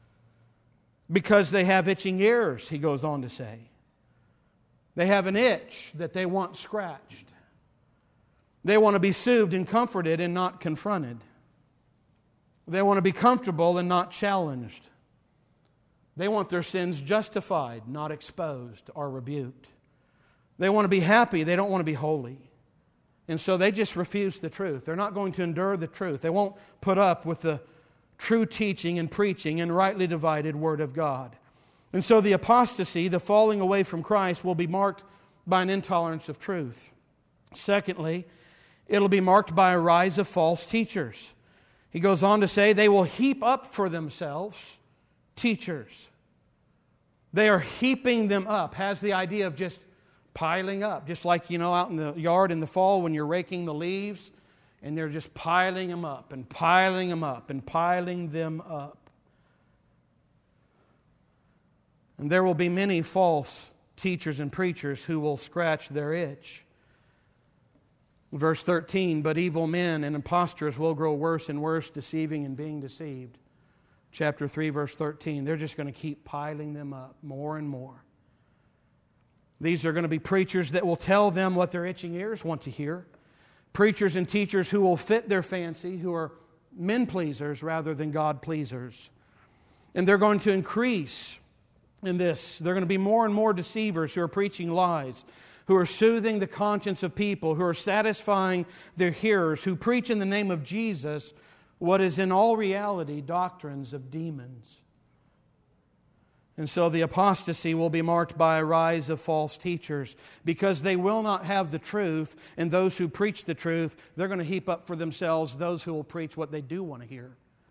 Because they have itching ears, he goes on to say. They have an itch that they want scratched. They want to be soothed and comforted and not confronted. They want to be comfortable and not challenged. They want their sins justified, not exposed or rebuked. They want to be happy. They don't want to be holy. And so they just refuse the truth. They're not going to endure the truth. They won't put up with the true teaching and preaching and rightly divided Word of God. And so the apostasy, the falling away from Christ, will be marked by an intolerance of truth. Secondly, it'll be marked by a rise of false teachers. He goes on to say they will heap up for themselves teachers. They are heaping them up. Has the idea of just piling up. Just like, out in the yard in the fall when you're raking the leaves and they're just piling them up and piling them up and piling them up. And there will be many false teachers and preachers who will scratch their itch. Verse 13, but evil men and impostors will grow worse and worse, deceiving and being deceived. Chapter 3, verse 13. They're just going to keep piling them up more and more. These are going to be preachers that will tell them what their itching ears want to hear. Preachers and teachers who will fit their fancy, who are men pleasers rather than God pleasers. And they're going to increase in this. They're going to be more and more deceivers who are preaching lies, who are soothing the conscience of people, who are satisfying their hearers, who preach in the name of Jesus what is in all reality doctrines of demons. And so the apostasy will be marked by a rise of false teachers, because they will not have the truth, and those who preach the truth, they're going to heap up for themselves those who will preach what they do want to hear.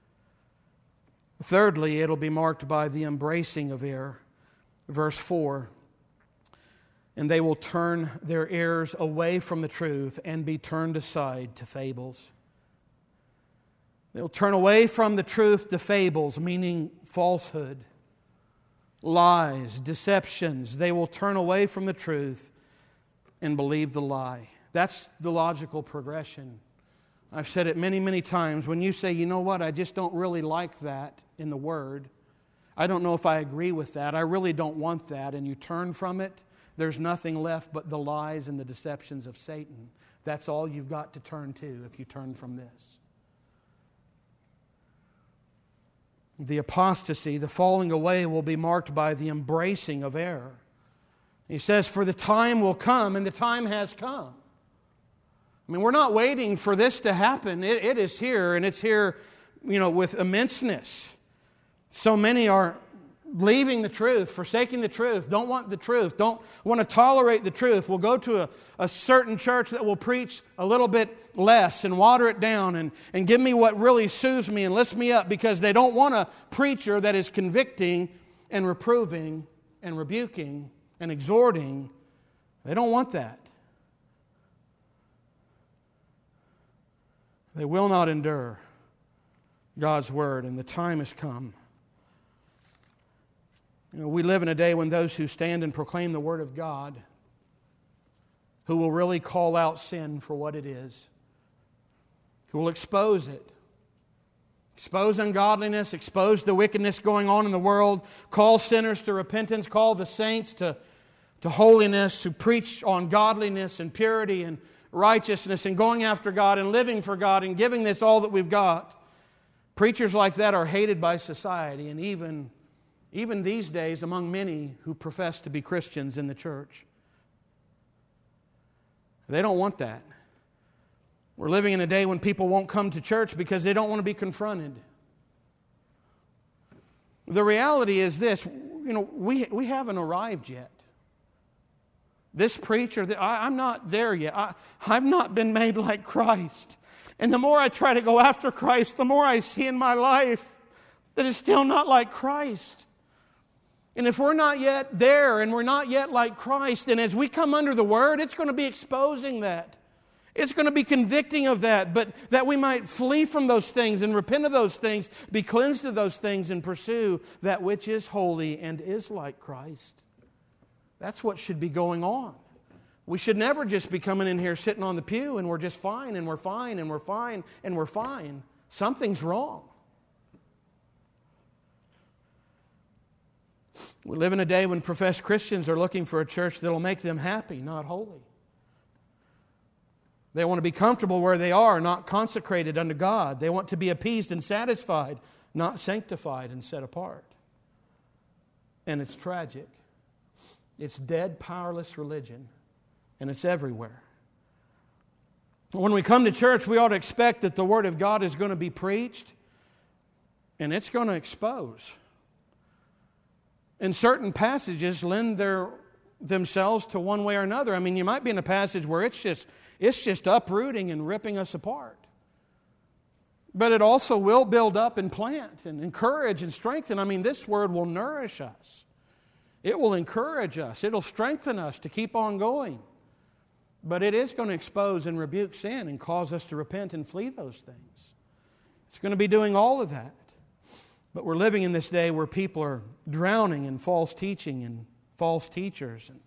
Thirdly, it'll be marked by the embracing of error. Verse 4, and they will turn their ears away from the truth and be turned aside to fables. They'll turn away from the truth to fables, meaning falsehood, lies, deceptions. They will turn away from the truth and believe the lie. That's the logical progression. I've said it many, many times. When you say, you know what, I just don't really like that in the Word. I don't know if I agree with that. I really don't want that. And you turn from it, there's nothing left but the lies and the deceptions of Satan. That's all you've got to turn to if you turn from this. The apostasy, the falling away, will be marked by the embracing of error. He says, for the time will come, and the time has come. I mean, we're not waiting for this to happen. It is here, and it's here, with immenseness. So many are leaving the truth, forsaking the truth, don't want the truth, don't want to tolerate the truth. We'll go to a certain church that will preach a little bit less and water it down and give me what really soothes me and lifts me up, because they don't want a preacher that is convicting and reproving and rebuking and exhorting. They don't want that. They will not endure God's Word, and the time has come. We live in a day when those who stand and proclaim the Word of God, who will really call out sin for what it is, who will expose it, expose ungodliness, expose the wickedness going on in the world, call sinners to repentance, call the saints to holiness, who preach on godliness and purity and righteousness and going after God and living for God and giving this all that we've got. Preachers like that are hated by society, and even these days among many who profess to be Christians in the church. They don't want that. We're living in a day when people won't come to church because they don't want to be confronted. The reality is this, we haven't arrived yet. This preacher, I'm not there yet. I've not been made like Christ. And the more I try to go after Christ, the more I see in my life that it's still not like Christ. And if we're not yet there and we're not yet like Christ, then as we come under the Word, it's going to be exposing that. It's going to be convicting of that, but that we might flee from those things and repent of those things, be cleansed of those things, and pursue that which is holy and is like Christ. That's what should be going on. We should never just be coming in here sitting on the pew and we're just fine and we're fine and we're fine and we're fine. Something's wrong. We live in a day when professed Christians are looking for a church that will make them happy, not holy. They want to be comfortable where they are, not consecrated unto God. They want to be appeased and satisfied, not sanctified and set apart. And it's tragic. It's dead, powerless religion, and it's everywhere. When we come to church, we ought to expect that the Word of God is going to be preached, and it's going to expose. And certain passages lend themselves to one way or another. I mean, you might be in a passage where it's just uprooting and ripping us apart. But it also will build up and plant and encourage and strengthen. I mean, this Word will nourish us. It will encourage us. It'll strengthen us to keep on going. But it is going to expose and rebuke sin and cause us to repent and flee those things. It's going to be doing all of that. But we're living in this day where people are drowning in false teaching and false teachers. And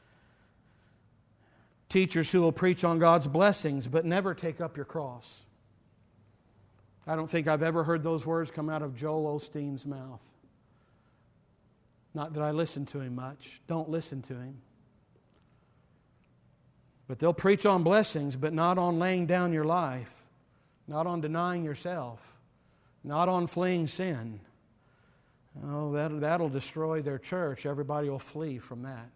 teachers who will preach on God's blessings but never take up your cross. I don't think I've ever heard those words come out of Joel Osteen's mouth. Not that I listen to him much. Don't listen to him. But they'll preach on blessings, but not on laying down your life, not on denying yourself, not on fleeing sin. Oh, that'll destroy their church. Everybody will flee from that.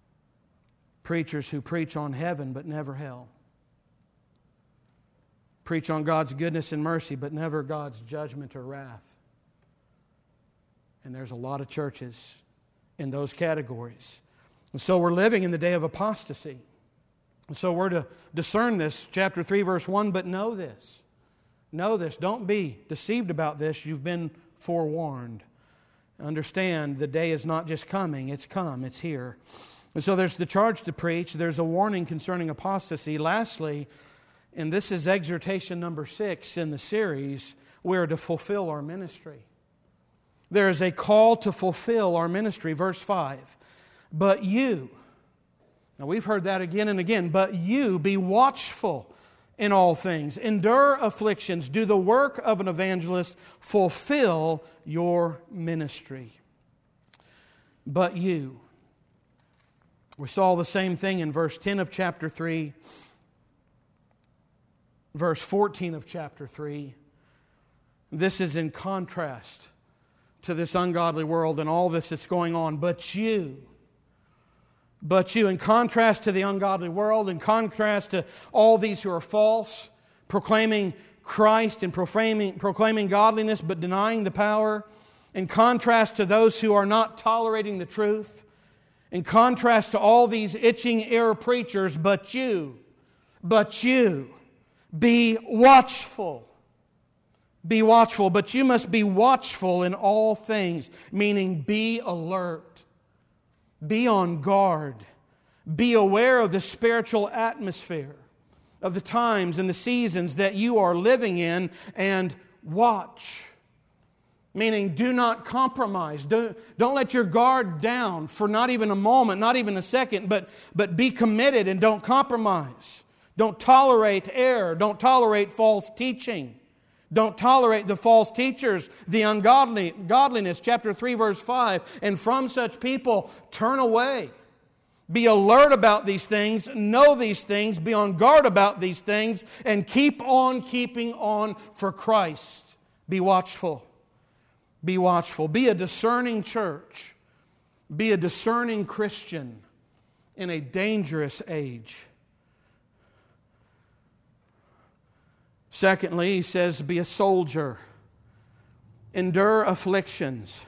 Preachers who preach on heaven but never hell. preach on God's goodness and mercy, but never God's judgment or wrath. And there's a lot of churches in those categories. And so we're living in the day of apostasy. And so we're to discern this, chapter 3, verse 1, but know this. Know this. Don't be deceived about this. You've been forewarned. Understand the day is not just coming, it's come, it's here. And so there's the charge to preach. There's a warning concerning apostasy. Lastly, and this is exhortation number 6 in the series, we are to fulfill our ministry. There is a call to fulfill our ministry. Verse 5. But you, now we've heard that again and again, but you be watchful in all things. Endure afflictions. Do the work of an evangelist. Fulfill your ministry. But you. We saw the same thing in verse 10 of chapter 3. Verse 14 of chapter 3. This is in contrast to this ungodly world and all this that's going on. But you, in contrast to the ungodly world, in contrast to all these who are false, proclaiming Christ and proclaiming godliness but denying the power, in contrast to those who are not tolerating the truth, in contrast to all these itching ear preachers, but you, be watchful. Be watchful, but you must be watchful in all things, meaning be alert. Be on guard. Be aware of the spiritual atmosphere, of the times and the seasons that you are living in, and watch. Meaning, do not compromise. Don't let your guard down for not even a moment, not even a second, but be committed and don't compromise. Don't tolerate error. Don't tolerate false teaching. Don't tolerate the false teachers, the ungodliness. Chapter 3, verse 5. And from such people, turn away. Be alert about these things. Know these things. Be on guard about these things. And keep on keeping on for Christ. Be watchful. Be watchful. Be a discerning church. Be a discerning Christian in a dangerous age. Secondly, he says, be a soldier. Endure afflictions.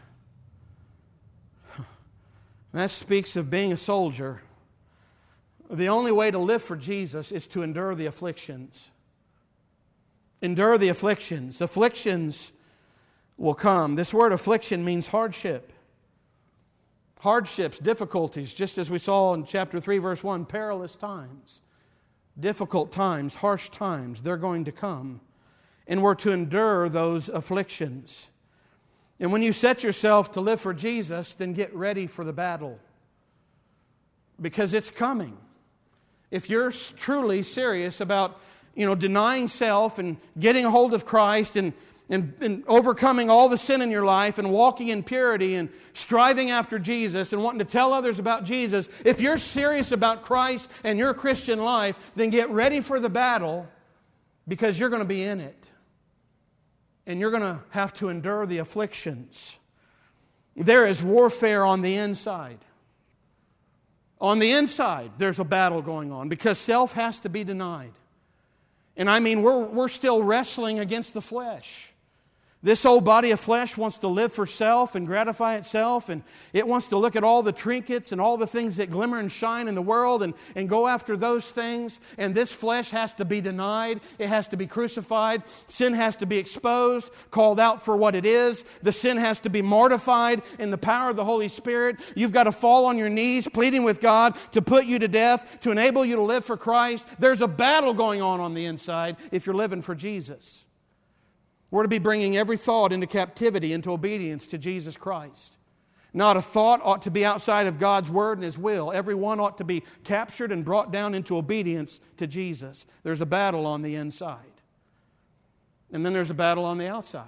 That speaks of being a soldier. The only way to live for Jesus is to endure the afflictions. Endure the afflictions. Afflictions will come. This word affliction means hardship. Hardships, difficulties, just as we saw in chapter 3, verse 1, perilous times. Difficult times, harsh times, they're going to come. And we're to endure those afflictions. And when you set yourself to live for Jesus, then get ready for the battle. Because it's coming. If you're truly serious about, denying self and getting a hold of Christ and overcoming all the sin in your life and walking in purity and striving after Jesus and wanting to tell others about Jesus, if you're serious about Christ and your Christian life, then get ready for the battle because you're going to be in it. And you're going to have to endure the afflictions. There is warfare on the inside. On the inside, there's a battle going on because self has to be denied. And we're still wrestling against the flesh. This old body of flesh wants to live for self and gratify itself, and it wants to look at all the trinkets and all the things that glimmer and shine in the world and go after those things. And this flesh has to be denied. It has to be crucified. Sin has to be exposed, called out for what it is. The sin has to be mortified in the power of the Holy Spirit. You've got to fall on your knees, pleading with God to put you to death, to enable you to live for Christ. There's a battle going on the inside if you're living for Jesus. We're to be bringing every thought into captivity, into obedience to Jesus Christ. Not a thought ought to be outside of God's Word and His will. Every one ought to be captured and brought down into obedience to Jesus. There's a battle on the inside. And then there's a battle on the outside.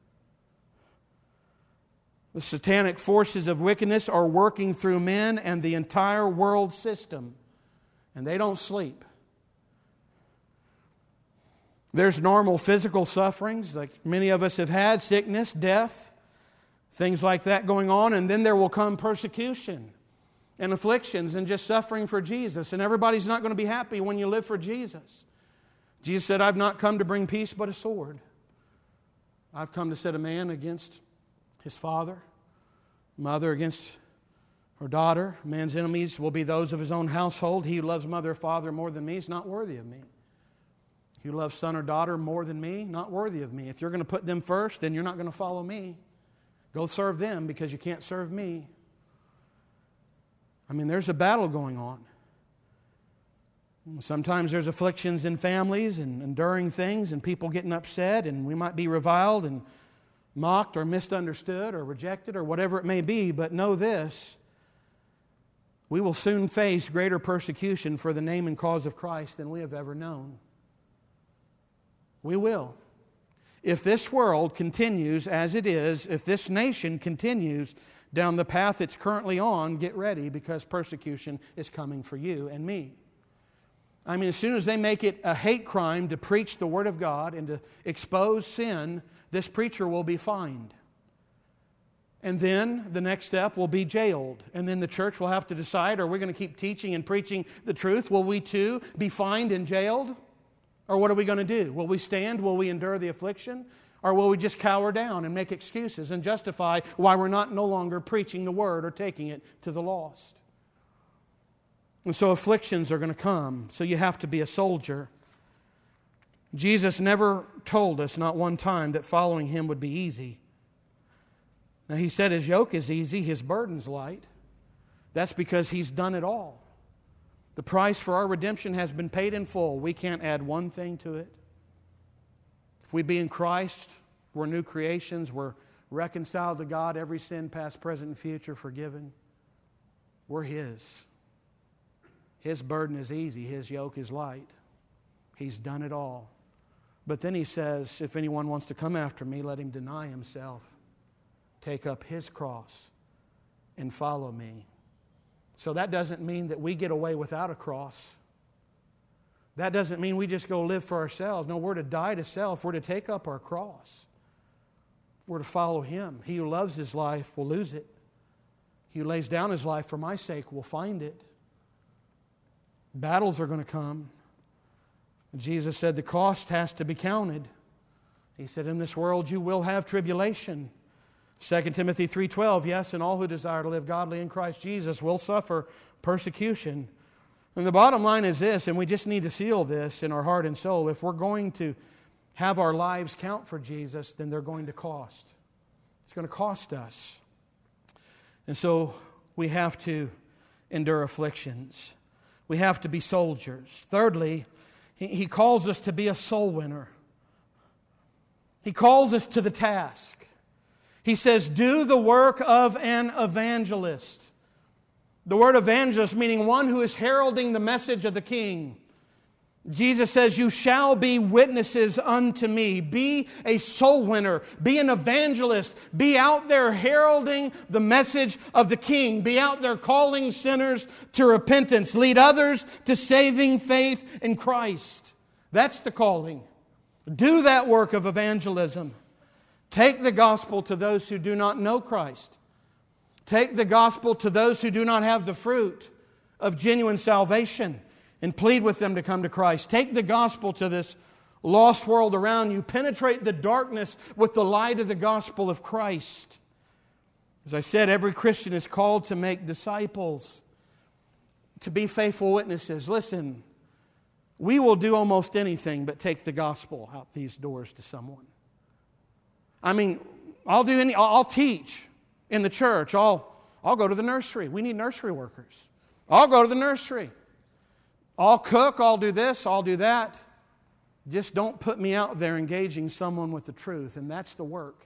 The satanic forces of wickedness are working through men and the entire world system. And they don't sleep. There's normal physical sufferings, like many of us have had, sickness, death, things like that going on. And then there will come persecution and afflictions and just suffering for Jesus. And everybody's not going to be happy when you live for Jesus. Jesus said, I've not come to bring peace but a sword. I've come to set a man against his father, mother against her daughter. A man's enemies will be those of his own household. He who loves mother or father more than me is not worthy of me. He who loves son or daughter more than me, not worthy of me. If you're going to put them first, then you're not going to follow me. Go serve them because you can't serve me. I mean, there's a battle going on. Sometimes there's afflictions in families and enduring things and people getting upset, and we might be reviled and mocked or misunderstood or rejected or whatever it may be. But know this, we will soon face greater persecution for the name and cause of Christ than we have ever known. We will. If this world continues as it is, if this nation continues down the path it's currently on, get ready because persecution is coming for you and me. I mean, as soon as they make it a hate crime to preach the Word of God and to expose sin, this preacher will be fined. And then the next step will be jailed. And then the church will have to decide, are we going to keep teaching and preaching the truth? Will we too be fined and jailed? Or what are we going to do? Will we stand? Will we endure the affliction? Or will we just cower down and make excuses and justify why we're no longer preaching the Word or taking it to the lost? And so afflictions are going to come. So you have to be a soldier. Jesus never told us, not one time, that following Him would be easy. Now He said His yoke is easy, His burden's light. That's because He's done it all. The price for our redemption has been paid in full. We can't add one thing to it. If we be in Christ, we're new creations. We're reconciled to God. Every sin, past, present, and future, forgiven. We're His. His burden is easy. His yoke is light. He's done it all. But then He says, if anyone wants to come after me, let him deny himself, take up his cross, and follow me. So that doesn't mean that we get away without a cross. That doesn't mean we just go live for ourselves. No, we're to die to self. We're to take up our cross. We're to follow Him. He who loves his life will lose it. He who lays down his life for my sake will find it. Battles are going to come. Jesus said the cost has to be counted. He said, in this world you will have tribulation. 2 Timothy 3:12, yes, and all who desire to live godly in Christ Jesus will suffer persecution. And the bottom line is this, and we just need to seal this in our heart and soul. If we're going to have our lives count for Jesus, then they're going to cost. It's going to cost us. And so we have to endure afflictions. We have to be soldiers. Thirdly, He calls us to be a soul winner. He calls us to the task. He says, do the work of an evangelist. The word evangelist meaning one who is heralding the message of the King. Jesus says, you shall be witnesses unto me. Be a soul winner. Be an evangelist. Be out there heralding the message of the King. Be out there calling sinners to repentance. Lead others to saving faith in Christ. That's the calling. Do that work of evangelism. Take the gospel to those who do not know Christ. Take the gospel to those who do not have the fruit of genuine salvation and plead with them to come to Christ. Take the gospel to this lost world around you. Penetrate the darkness with the light of the gospel of Christ. As I said, every Christian is called to make disciples, to be faithful witnesses. Listen, we will do almost anything but take the gospel out these doors to someone. I mean, I'll teach in the church. I'll go to the nursery. We need nursery workers. I'll go to the nursery. I'll cook, I'll do this, I'll do that. Just don't put me out there engaging someone with the truth, and that's the work.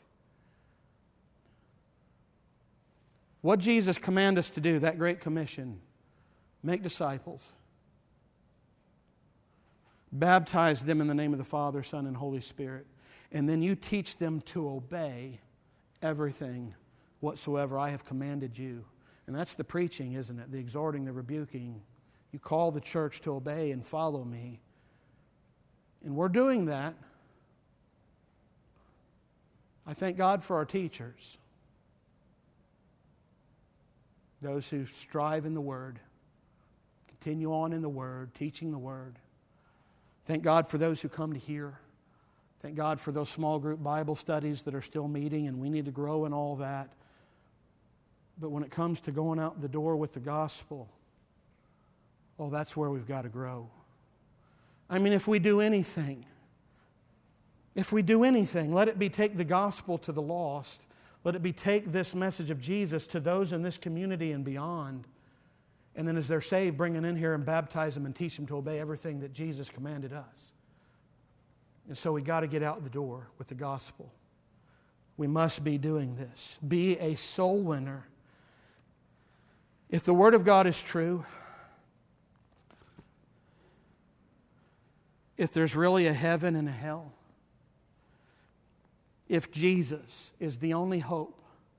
What Jesus commanded us to do, that great commission, make disciples. Baptize them in the name of the Father, Son, and Holy Spirit. And then you teach them to obey everything whatsoever I have commanded you. And that's the preaching, isn't it? The exhorting, the rebuking. You call the church to obey and follow me. And we're doing that. I thank God for our teachers. Those who strive in the Word. Continue on in the Word, teaching the Word. Thank God for those who come to hear. Thank God for those small group Bible studies that are still meeting, and we need to grow in all that. But when it comes to going out the door with the gospel, oh, that's where we've got to grow. I mean, if we do anything, let it be take the gospel to the lost. Let it be take this message of Jesus to those in this community and beyond. And then as they're saved, bring them in here and baptize them and teach them to obey everything that Jesus commanded us. And so we got to get out the door with the gospel. We must be doing this. Be a soul winner. If the Word of God is true, if there's really a heaven and a hell, if Jesus is the only hope,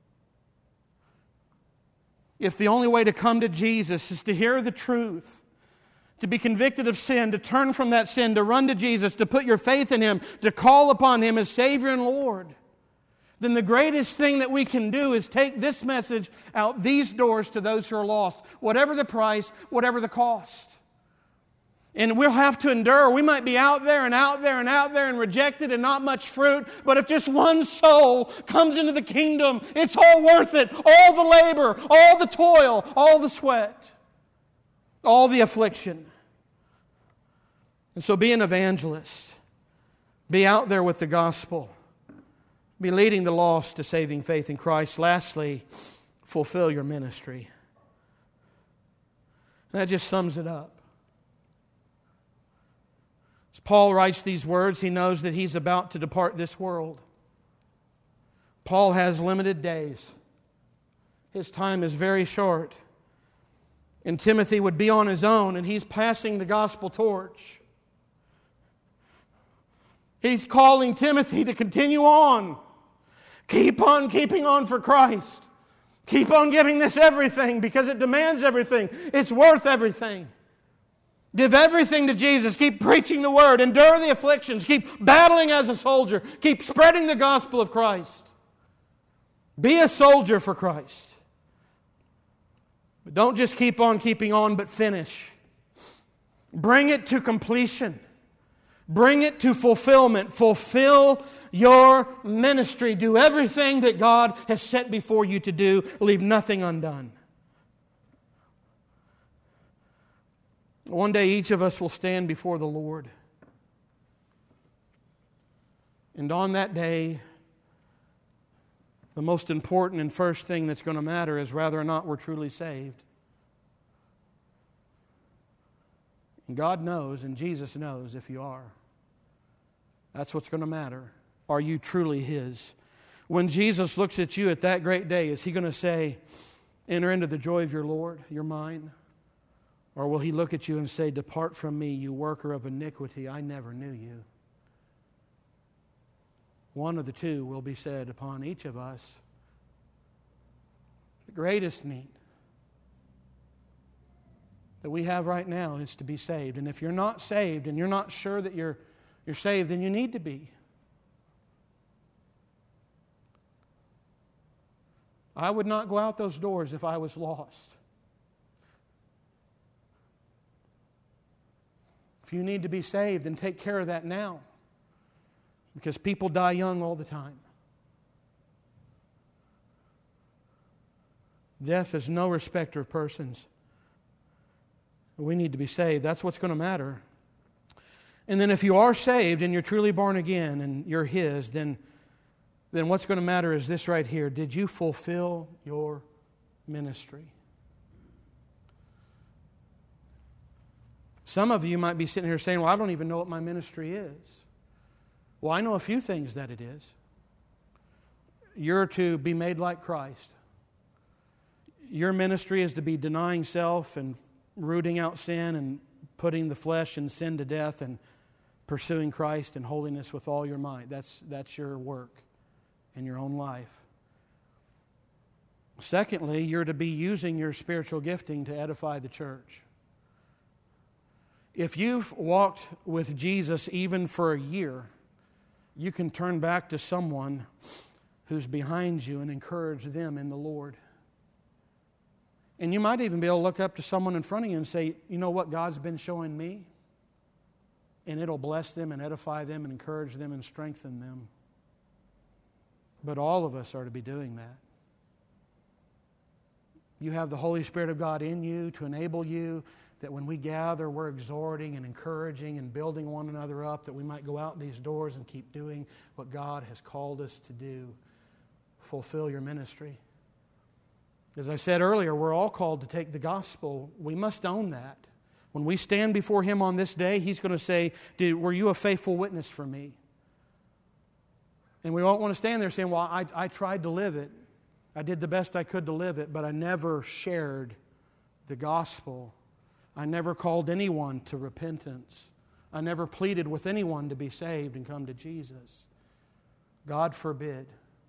if the only way to come to Jesus is to hear the truth, to be convicted of sin, to turn from that sin, to run to Jesus, to put your faith in Him, to call upon Him as Savior and Lord, then the greatest thing that we can do is take this message out these doors to those who are lost, whatever the price, whatever the cost. And we'll have to endure. We might be out there and out there and out there and rejected and not much fruit. But if just one soul comes into the kingdom, it's all worth it. All the labor, all the toil, all the sweat, all the affliction. And so be an evangelist. Be out there with the gospel. Be leading the lost to saving faith in Christ. Lastly, fulfill your ministry. That just sums it up. As Paul writes these words, he knows that he's about to depart this world. Paul has limited days. His time is very short. And Timothy would be on his own, and he's passing the gospel torch. He's calling Timothy to continue on. Keep on keeping on for Christ. Keep on giving this everything because it demands everything. It's worth everything. Give everything to Jesus. Keep preaching the Word. Endure the afflictions. Keep battling as a soldier. Keep spreading the gospel of Christ. Be a soldier for Christ. But don't just keep on keeping on, but finish. Bring it to completion. Bring it to fulfillment. Fulfill your ministry. Do everything that God has set before you to do. Leave nothing undone. One day each of us will stand before the Lord. And on that day, the most important and first thing that's going to matter is whether or not we're truly saved. And God knows and Jesus knows if you are. That's what's going to matter. Are you truly His? When Jesus looks at you at that great day, is He going to say, enter into the joy of your Lord, you're mine? Or will He look at you and say, depart from me, you worker of iniquity, I never knew you? One of the two will be said upon each of us. The greatest need that we have right now is to be saved. And if you're not saved and you're not sure that you're saved, then you need to be. I would not go out those doors if I was lost. If you need to be saved, then take care of that now. Because people die young all the time. Death is no respecter of persons. We need to be saved. That's what's going to matter. And then if you are saved and you're truly born again and you're His, then what's going to matter is this right here. Did you fulfill your ministry? Some of you might be sitting here saying, well, I don't even know what my ministry is. Well, I know a few things that it is. You're to be made like Christ. Your ministry is to be denying self and rooting out sin and putting the flesh and sin to death and pursuing Christ and holiness with all your might. That's your work in your own life. Secondly, you're to be using your spiritual gifting to edify the church. If you've walked with Jesus even for a year, you can turn back to someone who's behind you and encourage them in the Lord. And you might even be able to look up to someone in front of you and say, you know what God's been showing me? and it'll bless them and edify them and encourage them and strengthen them. But all of us are to be doing that. You have the Holy Spirit of God in you to enable you that when we gather, we're exhorting and encouraging and building one another up, that we might go out these doors and keep doing what God has called us to do. Fulfill your ministry. As I said earlier, we're all called to take the gospel. We must own that. When we stand before Him on this day, He's going to say, were you a faithful witness for me? And we don't want to stand there saying, well, I tried to live it. I did the best I could to live it, but I never shared the gospel. I never called anyone to repentance. I never pleaded with anyone to be saved and come to Jesus. God forbid.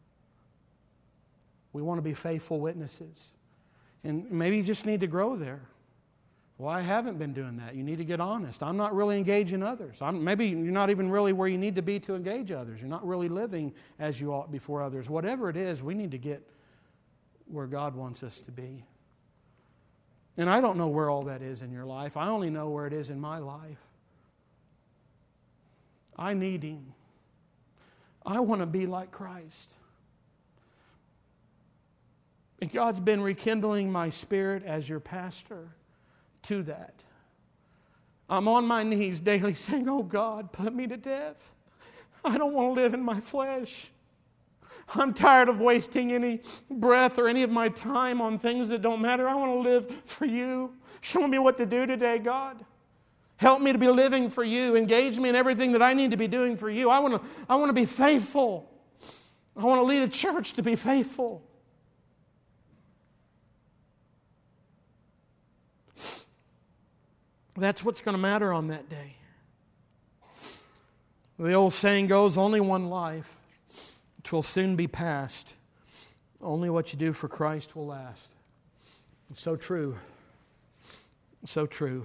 We want to be faithful witnesses. And maybe you just need to grow there. Well, I haven't been doing that. You need to get honest. I'm not really engaging others. Maybe you're not even really where you need to be to engage others. You're not really living as you ought before others. Whatever it is, we need to get where God wants us to be. And I don't know where all that is in your life. I only know where it is in my life. I need Him. I want to be like Christ. And God's been rekindling my spirit as your pastor to that. I'm on my knees daily saying, oh God, put me to death. I don't want to live in my flesh. I'm tired of wasting any breath or any of my time on things that don't matter. I want to live for You. Show me what to do today, God. Help me to be living for You. Engage me in everything that I need to be doing for You. I want to be faithful. I want to lead a church to be faithful. That's what's going to matter on that day. The old saying goes, only one life. It will soon be past. Only what you do for Christ will last. It's so true. So true.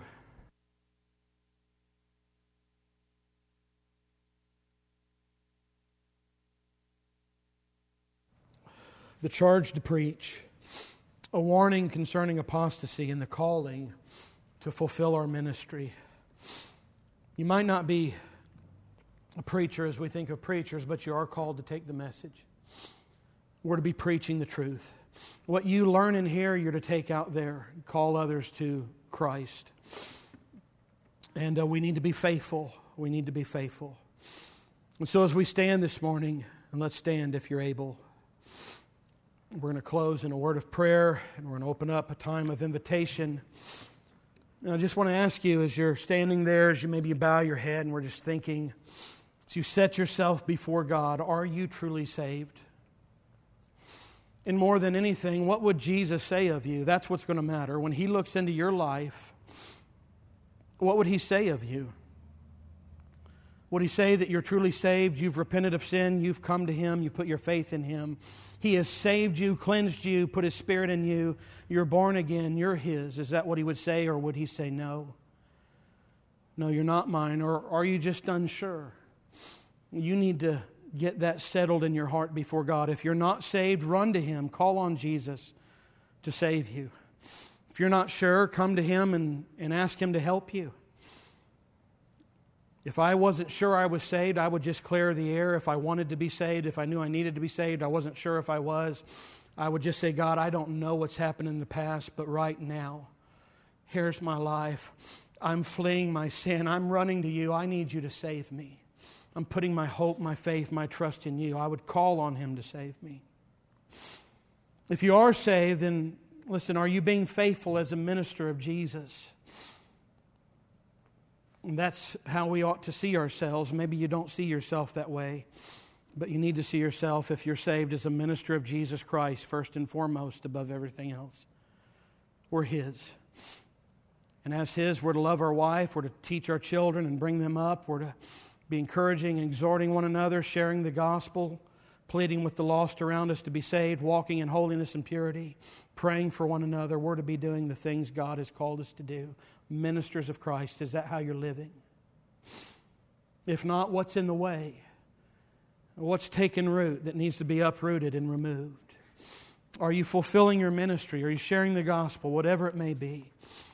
The charge to preach. A warning concerning apostasy and the calling to fulfill our ministry. You might not be a preacher as we think of preachers, but you are called to take the message. We're to be preaching the truth. What you learn in here, you're to take out there, call others to Christ. And we need to be faithful. We need to be faithful. And so as we stand this morning, and let's stand if you're able, we're going to close in a word of prayer, and we're going to open up a time of invitation. And I just want to ask you, as you're standing there, as you maybe bow your head, and we're just thinking, as you set yourself before God, are you truly saved? And more than anything, what would Jesus say of you? That's what's going to matter. When He looks into your life, what would He say of you? Would He say that you're truly saved, you've repented of sin, you've come to Him, you've put your faith in Him, He has saved you, cleansed you, put His Spirit in you, you're born again, you're His? Is that what He would say, or would He say, no? No, you're not mine. Or are you just unsure? You need to get that settled in your heart before God. If you're not saved, run to Him. Call on Jesus to save you. If you're not sure, come to Him and ask Him to help you. If I wasn't sure I was saved, I would just clear the air. If I wanted to be saved, if I knew I needed to be saved, I wasn't sure if I was, I would just say, God, I don't know what's happened in the past, but right now, here's my life. I'm fleeing my sin. I'm running to You. I need You to save me. I'm putting my hope, my faith, my trust in You. I would call on Him to save me. If you are saved, then listen, are you being faithful as a minister of Jesus? And that's how we ought to see ourselves. Maybe you don't see yourself that way, but you need to see yourself, if you're saved, as a minister of Jesus Christ, first and foremost, above everything else. We're His. And as His, we're to love our wife, we're to teach our children and bring them up, we're to be encouraging and exhorting one another, sharing the gospel, pleading with the lost around us to be saved, walking in holiness and purity, praying for one another. We're to be doing the things God has called us to do. Ministers of Christ. Is that how you're living? If not, what's in the way? What's taken root that needs to be uprooted and removed? Are you fulfilling your ministry? Are you sharing the gospel? Whatever it may be.